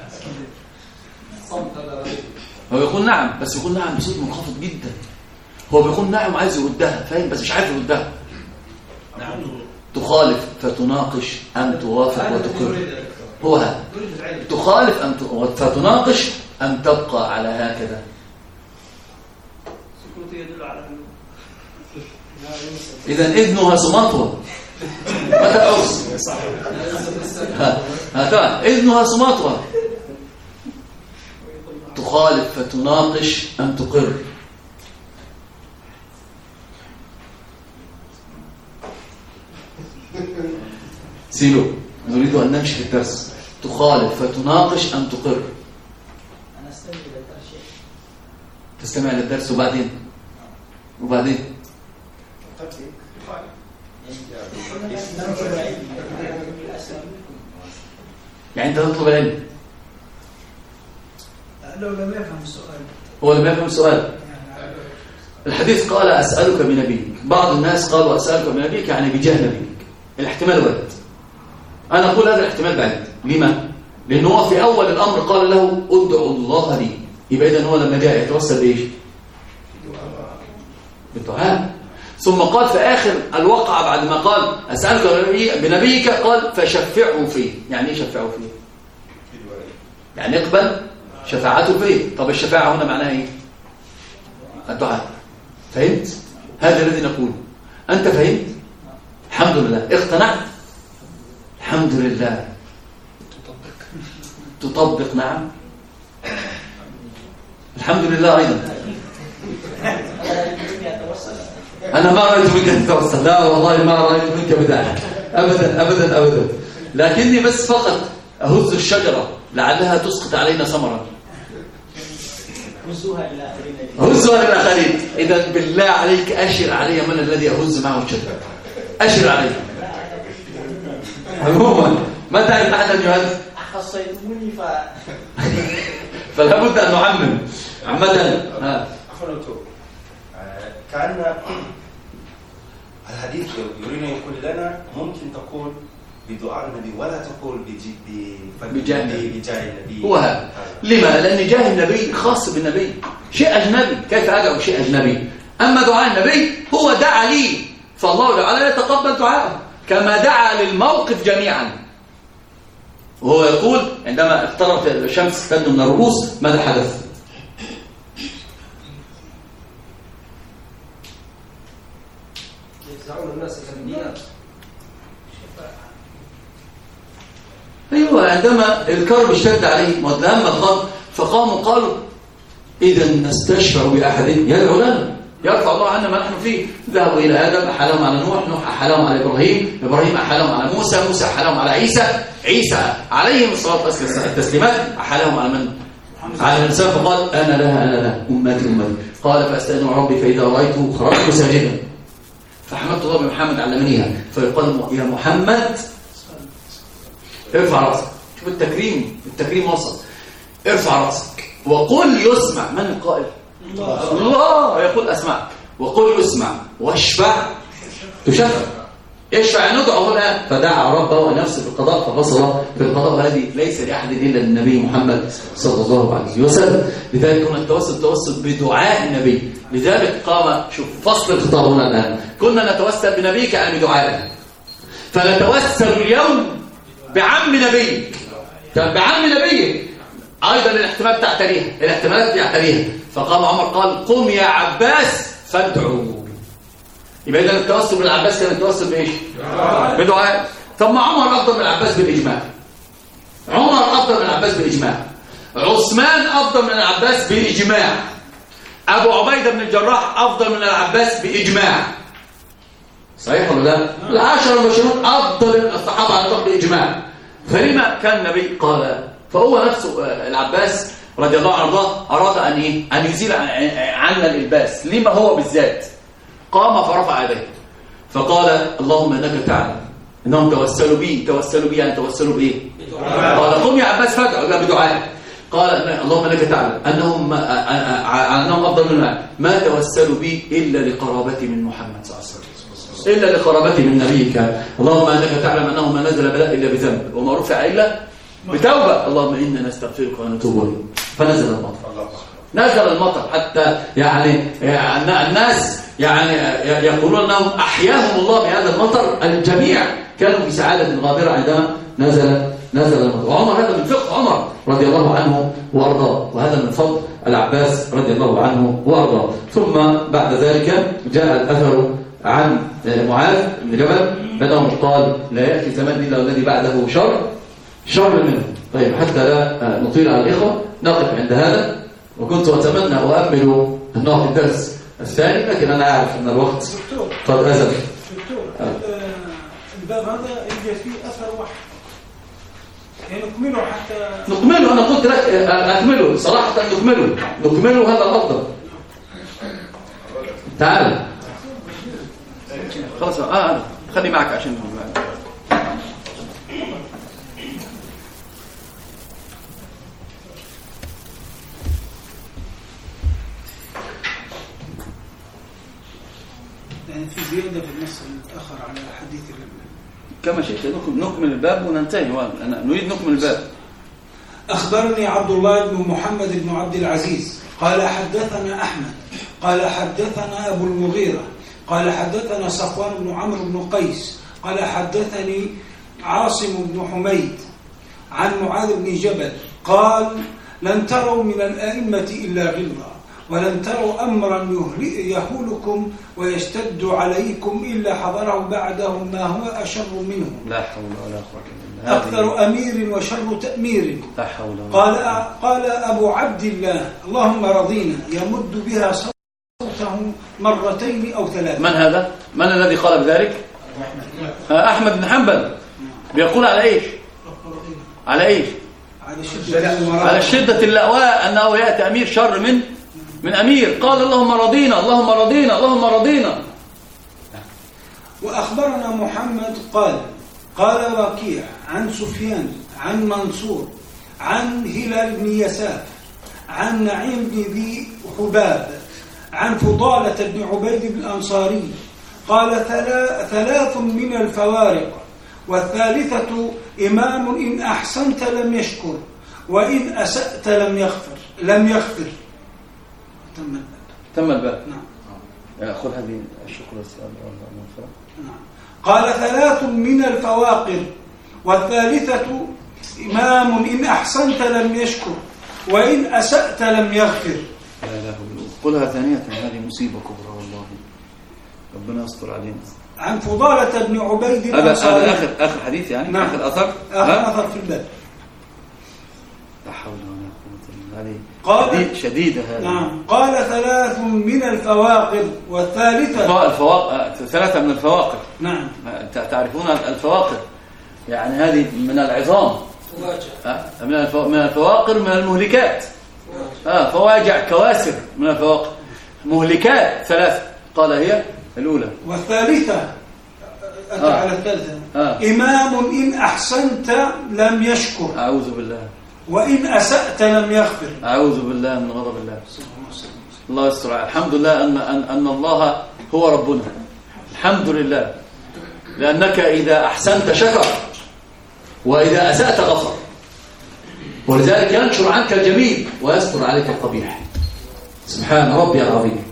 هو يقول نعم بس يقول نعم بصوت منخفض جدا. هو بيقول نعم وعايز يردها فاهم بس مش عارف يردها. نعم. تخالف فتناقش أم توافق وتقر. هو هذا. تخالف أم فتناقش أم تبقى على هكذا. إذا إذنها سماطوة ما تقص. إذنها سماطوة. تخالف فتناقش أم تقر. سيلو، نريد أن نمشي في الدرس. تخالف فتناقش أم تقر؟ أنا أستمع إلى الدرس. تستمع للدرس وبعدين يعني أنت تطلب العلم. لو لم يفهم السؤال. هو لم يفهم السؤال. الحديث قال أسألك بنبيك، بعض الناس قالوا أسألك بنبيك يعني بجاه نبيك. الاحتمال وارد. أنا أقول هذا الاحتمال بعيد. لما؟ لأنه هو في أول الأمر قال له ادعو الله لي، يبقى إذن هو لما جاء يتوسل بإيش؟ بالدعاء. ثم قال في آخر الوقعة بعد ما قال أسألك بنبيك قال فشفعه فيه. يعني إيه شفعه فيه؟ يعني اقبل شفاعته فيه. طب الشفاعة هنا معناها إيه؟ الدعاء. فهمت؟ هذا الذي نقول. أنت فهمت؟ الحمد لله. اقتنعت؟ الحمد لله. تطبق نعم. الحمد لله أيضا. أنا ما رأيت منك أن تتوسل، لا والله ما رأيت منك بذلك أبدا أبدا أبدا، لكني بس فقط أهز الشجرة لعلها تسقط علينا ثمرا. هزوها للآخرين. إذا بالله عليك أشر علي من الذي أهز معه الشجرة. أشر علي. عموما ما تعرف أحدا يهز. أخصيتموني فلا بد أن نعمم عامة. كأن الحديث يريد يقول لنا ممكن تقول بدعاء النبي ولا تقول بجاه النبي. هو هذا. لما؟ لأن جاه النبي خاص بالنبي، شيء أجنبي. كيف أدعو شيء أجنبي؟ أما دعاء النبي هو دعا لي، فالله تعالى يتقبل دعاءه كما دعا للموقف جميعا. وهو يقول عندما اقتربت الشمس تدنو من الرؤوس ماذا حدث؟ الناس الأنبياء. أيوة، عندما الكرب اشتد عليه وهم الخط فقاموا قالوا إذا نستشفع بأحد يدعو لنا يرفع الله عنا ما نحن فيه. ذهبوا إلى آدم أحالهم على نوح، نوح أحالهم على إبراهيم أحالهم على موسى أحالهم على عيسى عليهم الصلاة والتسليمات أحالهم على من؟ على الإنسان. فقال أنا لها أمتي. قال فأستأذن ربي فإذا رأيته خرجت ساجدا فحمدت الله بمحمد علمنيها. فيقال يا محمد ارفع رأسك. شوف التكريم وصل. ارفع رأسك وقل يسمع. من القائل؟ الله يقول أسمع وقل يسمع واشفع تشفع. يشفع ندعو هنا. فدعا ربه نفسه في القضاء ففصل في القضاء. هذه ليس لأحد إلا النبي محمد صلى الله عليه وسلم. لذلك كنا التوسل بدعاء النبي. لذلك قام شوف فصل الخطاب هنا الآن. كنا نتوسل بنبيك عن بدعائه، فنتوسل اليوم بعم نبيك. بعم نبيك أيضا الاحتمالات تعتريها. فقام عمر قال قم يا عباس فادعوا. يبقى إذا التوسل بالعباس كان التوسل بإيش؟ بدعاء. طب ما عمر أفضل من العباس بالإجماع. عثمان أفضل من العباس بالإجماع. أبو عبيدة بن الجراح أفضل من العباس بإجماع. صحيح ولا لا؟ العشرة المبشرون أفضل الصحابة على الأطلاق بإجماع. فلما كان النبي قال فهو نفسه العباس رضي الله عنه أراد أن يزيل عنا الإلباس. لما هو بالذات؟ قام فرفع يديه فقال اللهم إنك تعلم إنهم توسلوا بي يعني توسلوا بإيه؟ قال قم يا عباس فادعوا بدعاء. قال اللهم إنك تعلم أنهم أفضل منا ما توسلوا بي إلا لقرابتي من محمد صلى الله عليه وسلم، إلا لقرابتي من نبيك. اللهم إنك تعلم أنه ما نزل بلاء إلا بذنب وما رفع إلا بتوبة. اللهم إنا نستغفرك ونتوب إليك. فنزل المطر حتى يعني الناس يعني يقولون أنهم أحياهم الله بهذا المطر. الجميع كانوا في سعادة غامرة عندما نزل المطر. وعمر هذا من فقه عمر رضي الله عنه وأرضاه، وهذا من فضل العباس رضي الله عنه وأرضاه. ثم بعد ذلك جاء الأثر عن معاذ بن جبل أنه قال لا يأتي زمان إلا الذي بعده شر منه. طيب حتى لا نطيل على الإخوة نقف عند هذا. وكنت أتمنى وأمل أن نقف الدرس الثاني، لكن أنا أعرف أن الوقت قد أزل. الباب هذا يوجد فيه أثر واحد، يعني نكمله حتى نكمله. أنا قلت لك أكمله صراحة، نكمله هذا الأفضل. تعال خلاص خلي معك عشان يعني في زيادة في النص المتأخر على حديث كما شئت. نكمل الباب وننتهي. نريد نكمل الباب. أخبرني عبد الله بن محمد بن عبد العزيز قال حدثنا أحمد قال حدثنا أبو المغيرة قال حدثنا صفوان بن عمرو بن قيس قال حدثني عاصم بن حميد عن معاذ بن جبل قال لن تروا من الأئمة إلا غلظة ولن تروا أمرا يهولكم ويشتد عليكم إلا حضره بعده ما هو أشر منه. لا حول ولا قوة إلا بالله. أكثر أمير وشر تأمير. لا حول ولا قال أبو عبد الله اللهم رضينا يمد بها صوته مرتين أو ثلاثة. من هذا؟ من الذي قال بذلك؟ أحمد بن حنبل. بيقول على إيش؟ على إيش؟ على شدة اللأواء أنه يأتي أمير شر من أمير. قال اللهم رضينا اللهم رضينا اللهم رضينا. وأخبرنا محمد قال وكيع عن سفيان عن منصور عن هلال بن يساف عن نعيم بن ذي حباب عن فضالة بن عبيد الأنصاري قال ثلاث من الفوارق والثالثة إمام إن أحسنت لم يشكر وإن أسأت لم يغفر. تم الباب. نعم. خذ هذه الشكر والسلام والمغفرة. نعم. قال ثلاث من الفواقر والثالثة إمام إن أحسنت لم يشكر وإن أسأت لم يغفر. لا إله إلا الله. قلها ثانية. هذه مصيبة كبرى والله. ربنا يستر علينا. عن فضالة بن عبيد الأنصاري. هذا آخر حديث يعني. نعم. آخر أثر. آخر أثر في الباب. لا حول ولا قوة إلا بالله. قال شديدة هذه. نعم. قال ثلاث من الفواقر والثالثة. ثلاثة من الفواقر. نعم. تعرفون الفواقر يعني هذه من العظام. من الفواقر من المهلكات. فواجع كواسر من الفواقر. مهلكات ثلاثة. قال هي الأولى. والثالثة أتى على الثالثة. إمام إن أحسنت لم يشكر. أعوذ بالله. وإن أسأت لم يغفر. أعوذ بالله من غضب الله. الله يستر. الحمد لله أن الله هو ربنا. الحمد لله. لأنك إذا أحسنت شكر وإذا أسأت غفر. ولذلك ينشر عنك الجميل ويستر عليك القبيح. سبحان ربي العظيم.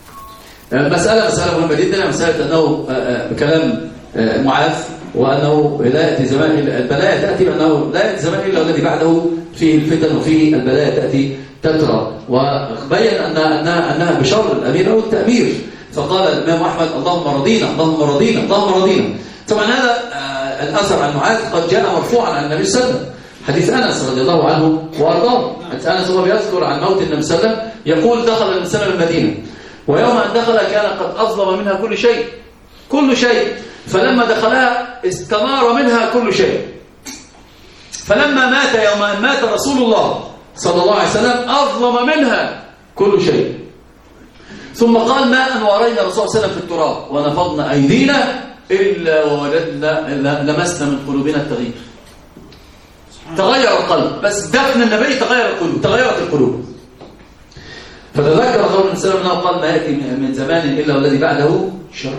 مسألة مهمة جدا. مسألة أنه بكلام معاذ وأنه لا يأتي زمان البلايا تأتي بأنه لا يأتي زمان إلا الذي بعده فيه الفتن وفيه البلايا تأتي تترى. وبين أنها بشر الأمير أو التأمير. فقال الإمام أحمد اللهم رضينا اللهم رضينا اللهم رضينا. طبعا هذا الأثر عن معاذ قد جاء مرفوعا عن النبي صلى الله عليه وسلم. حديث أنس رضي الله عنه وأرضاه. أنس هو بيذكر عن موت النبي صلى الله عليه وسلم يقول دخل النبي صلى الله عليه وسلم المدينة ويوم أن دخل كان قد أظلم منها كل شيء فلما دخلها استنار منها كل شيء. فلما مات يوم أن مات رسول الله صلى الله عليه وسلم أظلم منها كل شيء. ثم قال ما أن ورينا الرسول صلى الله عليه وسلم في التراب ونفضنا أيدينا إلا ووجدنا لمسنا من قلوبنا التغيير. تغير القلب بس دفن النبي تغيرت القلوب. فتذكر قول النبي صلى الله عليه وسلم قال ما يأتي من زمان إلا والذي بعده شر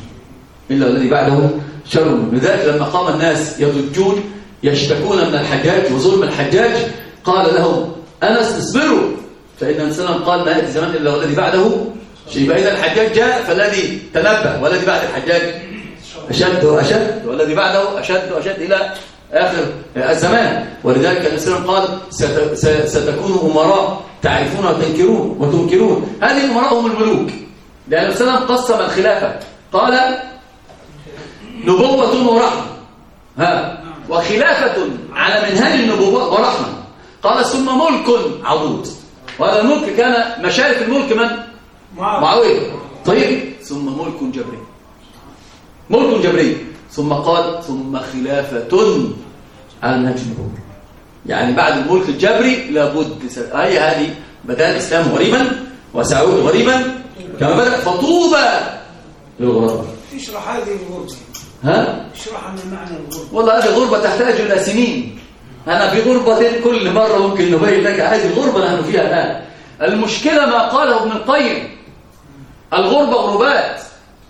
منه. لذلك لما قام الناس يضجون يشتكون من الحجاج وظلم الحجاج قال لهم أنس اصبروا فإن النبي صلى الله عليه وسلم قال ما يأتي زمان إلا والذي بعده شيء. إذا الحجاج جاء فالذي تنبه والذي بعد الحجاج أشد وأشد والذي بعده أشد وأشد إلى آخر الزمان. ولذلك النبي صلى الله عليه وسلم قال ستكونوا أمراء تعرفون وتنكرون. هذه الأمراء هم الملوك. لأن النبي صلى الله عليه وسلم قسم الخلافة قال نبوة ورحمة وخلافة على منهاج النبوة ورحمة. قال ثم ملك عضوض. وهذا الملك كان مشارك الملك من؟ معاوية. طيب ثم ملك جبري ثم قال ثم خلافة على النهج النبوي، يعني بعد الملك الجبري لابد هي هذه بدأ الإسلام غريبا وسيعود غريبا كما بدأ، فطوبى للغرباء. اشرح هذه الغربة. ها؟ اشرح عن معنى الغربة. والله هذه غربة تحتاج إلى سنين. أنا في غربة كل مرة ممكن نبين لك هذه الغربة نحن فيها الآن. المشكلة ما قاله ابن القيم، الغربة غربات،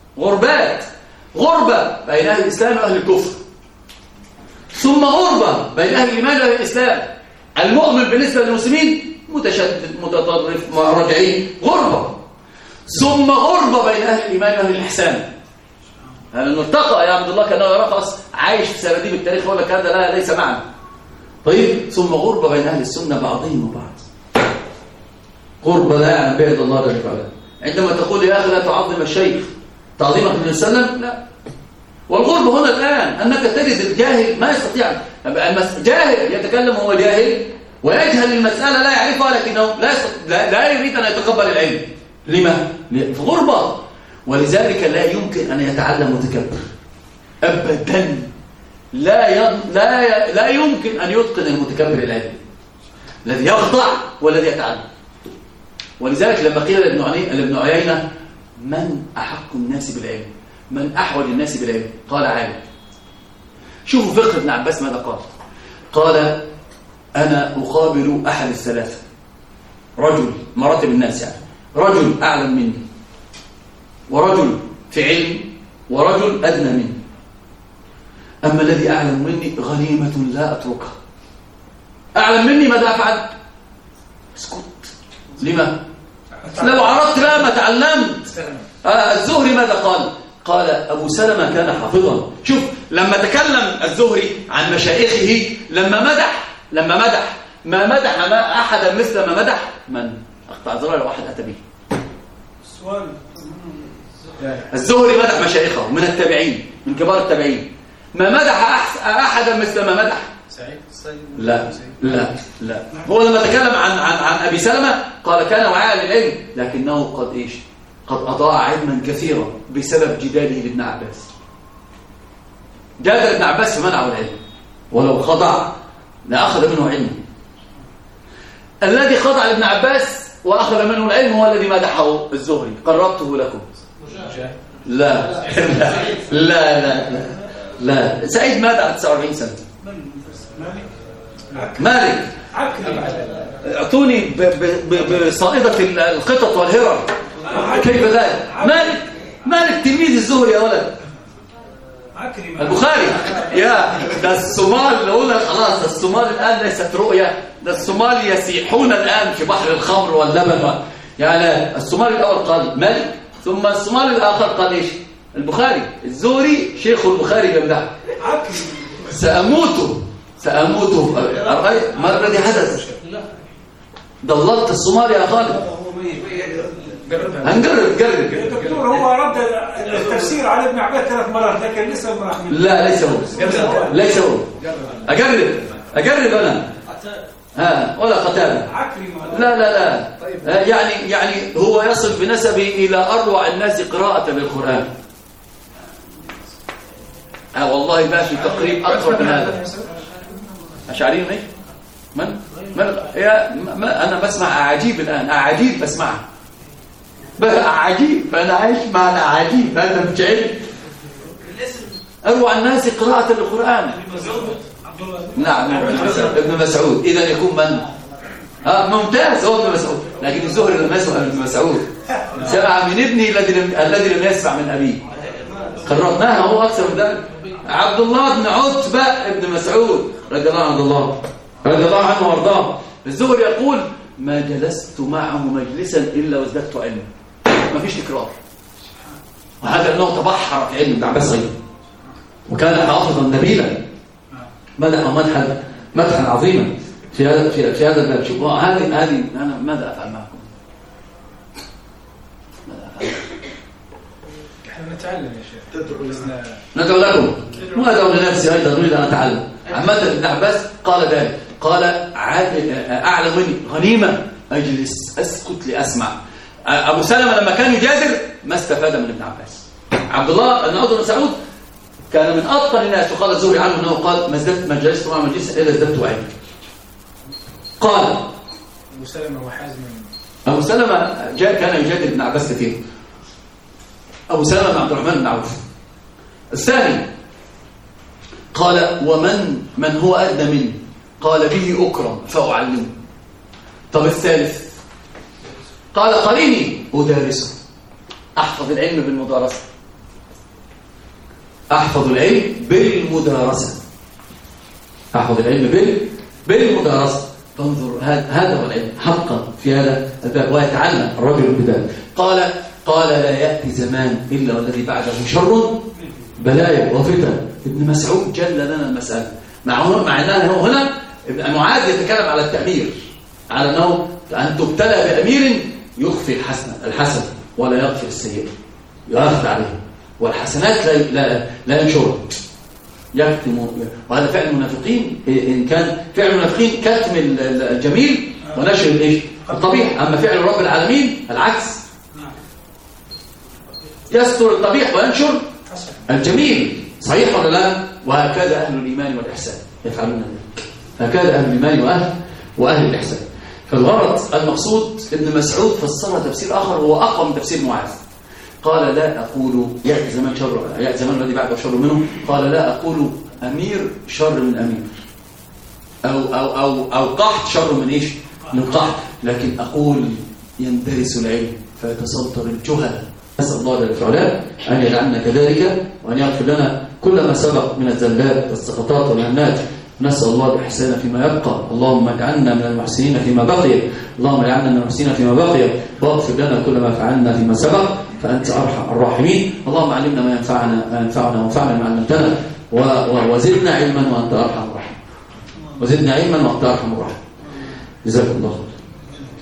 غربة بين أهل الإسلام وأهل الكفر، ثم غربة بين أهل الإيمان وأهل الإسلام. المؤمن بالنسبة للمسلمين متشدد متطرف رجعي، غربة، ثم غربة بين أهل الإيمان وأهل الإحسان. هذا نلتقى يا عبد الله كأنه يرقص عايش في سراديب التاريخ يقول لك هذا لا ليس معنا. طيب ثم غربة بين أهل السنة بعضهم وبعض، غربة لا يعلم بها إلا الله جل وعلا. عندما تقول يا أخي لا تعظم الشيخ تعظيمك للنبي صلى الله عليه وسلم، لا. والغربة هنا الآن أنك تجد الجاهل ما يستطيع، جاهل يتكلم هو جاهل ويجهل المسألة لا يعرفها، لكنه لا يريد أن يتقبل العلم. لما؟ في غربة. ولذلك لا يمكن أن يتعلم متكبر أبدا. لا يمكن أن يتقن المتكبر العلم، الذي يخضع والذي يتعلم. ولذلك لما قيل لابن عيينة من أحق الناس بالعلم، من أحوج الناس بالعلم، قال عالم. شوفوا فقه ابن عباس ماذا قال. قال أنا أقابل أحد الثلاثة، رجل مراتب الناس يعني، رجل أعلم مني، ورجل في علم، ورجل أدنى مني. أما الذي أعلم مني غنيمة لا أتركها. أعلم مني ماذا أفعل؟ اسكت. لما؟ لو عرفت لا ما تعلمت. الزهري ماذا قال؟ قال أبو سلمة كان حافظا. شوف لما تكلم الزهري عن مشايخه، لما مدح ما مدح ما أحدا مثل ما مدح من؟ أقطع زرار واحد أتى به. السؤال الزهري مدح مشايخه من التابعين، من كبار التابعين. ما مدح أحدا مثل ما مدح سعيد. لا هو لما تكلم عن أبي سلمة قال كان وعاء للعلم، لكنه قد أضاع علما كثيرا بسبب جداله لابن عباس. جادل ابن عباس فمنعه العلم، ولو خضع لأخذ منه علمه. الذي خضع لابن عباس وأخذ منه العلم هو الذي مدحه الزهري. قربته لكم. لا سعيد مات على 49 سنة. مالك اعطوني بصائدة القطط والهرم. كيف ذلك؟ مالك تلميذ الزهري يا ولد. البخاري يا ده الصومال لولا خلاص. الصومال الآن ليست رؤية، ده الصومال يسيحون الآن في بحر الخمر واللبن. يعني الصومال الأول قال مالك، ثم الصومال الآخر قال إيش؟ البخاري. الزهري شيخ البخاري جمدع. سأموت ما الذي حدث؟ ضللت الصومال يا خالد. هنجرب. دكتور هو رد التفسير على ابن عباس 3 مرات لكن لسه ما راح. لا ليس هو. أجرب أنا. ولا قتال. لا. يعني هو يصل بنسبه إلى أروع الناس قراءة للقرآن. والله ما في تقريب أكثر من هذا. أشعرين ليه؟ من أنا بسمع أعاجيب الآن، أعاجيب بسمعها بقى أعاجيب، فأنا عايش مع الأعاجيب. هذا مش علم. أروع الناس قراءة للقرآن. نعم ابن مسعود. إذا يكون من؟ ممتاز هو ابن مسعود. لكن الزهري لم يسمع ابن مسعود، سمع من ابنه الذي لم يسمع من أبيه. قررناها هو أكثر من ذلك. عبد الله بن عتبة ابن مسعود رضي الله عنه وارضاه. الزهري يقول ما جلست معه مجلسا إلا وازددت علما. ما فيش تكرار. وهذا أنه تبحر في علم ابن عباس وكان حافظا نبيلا. مدحا عظيما في هذا الباب. شوفوا هذه أنا ماذا أفعل معكم؟ احنا نتعلم يا شيخ. ندعو لكم وأدعو لنفسي أيضا أريد أن أتعلم. عماد ابن عباس قال ذلك، قال أعلم مني غنيمة أجلس أسكت لأسمع. أبو سلمة لما كان يجادل ما استفاد من ابن عباس. عبد الله بن مسعود كان من أتقن الناس، وقال الزهري عنه أنه قال ما جلست مع مجلس إلا ازددت علما. قال أبو سلمة وحازم. أبو سلمة كان يجادل ابن عباس كثير. أبو سلمة بن عبد الرحمن بن عوف. الثاني قال من هو أدنى مني؟ قال به أكرم فأعلمه. طب الثالث قال قريني أدارسه، أحفظ العلم بالمدارسة، أحفظ العلم بالمدارسة، أحفظ العلم بالمدارسة. فانظر هذا هو العلم حقا في هذا الباب، ويتعلم الرجل بذلك. قال لا يأتي زمان إلا والذي بعده شر بلايا وفتن. ابن مسعود جل لنا المسألة، مع أنه هنا ابن معاذ يتكلم على التأمير، على أنه أن تبتلى بأمير يخفي الحسن ولا يغفر السيئة، يأخذ عليه، والحسنات لا ينشرها، يكتم. وهذا فعل المنافقين، إن كان فعل المنافقين كتم الجميل ونشر القبيح، أما فعل رب العالمين العكس، يستر القبيح وينشر الجميل. صحيح ولا لا؟ وهكذا أهل الإيمان والإحسان يفعلون ذلك، هكذا أهل الإيمان وأهل الإحسان. فالغرض المقصود ابن مسعود فسرها تفسير آخر هو أقوى من تفسير معاذ. قال لا أقول يأتي زمان الذي بعده شر منه، قال لا أقول أمير شر من أمير، أو قحط شر من من قحط، لكن أقول يندرس العلم فيتسلطن الجهل. نسأل الله جل وعلا أن يجعلنا كذلك، وأن يغفر لنا كل ما سبق من الزلات والسقطات والهنات. نسأل الله الإحسان فيما يبقى. اللهم اجعلنا من المحسنين فيما بقي، اللهم اجعلنا من المحسنين فيما بقي، واغفر لنا كل ما فعلنا فيما سبق، فأنت أرحم الراحمين. اللهم علمنا ما ينفعنا وانفعنا ما علمتنا، وزدنا علما وأنت أرحم الراحمين، وزدنا علما وأنت أرحم الراحمين. جزاكم الله خير.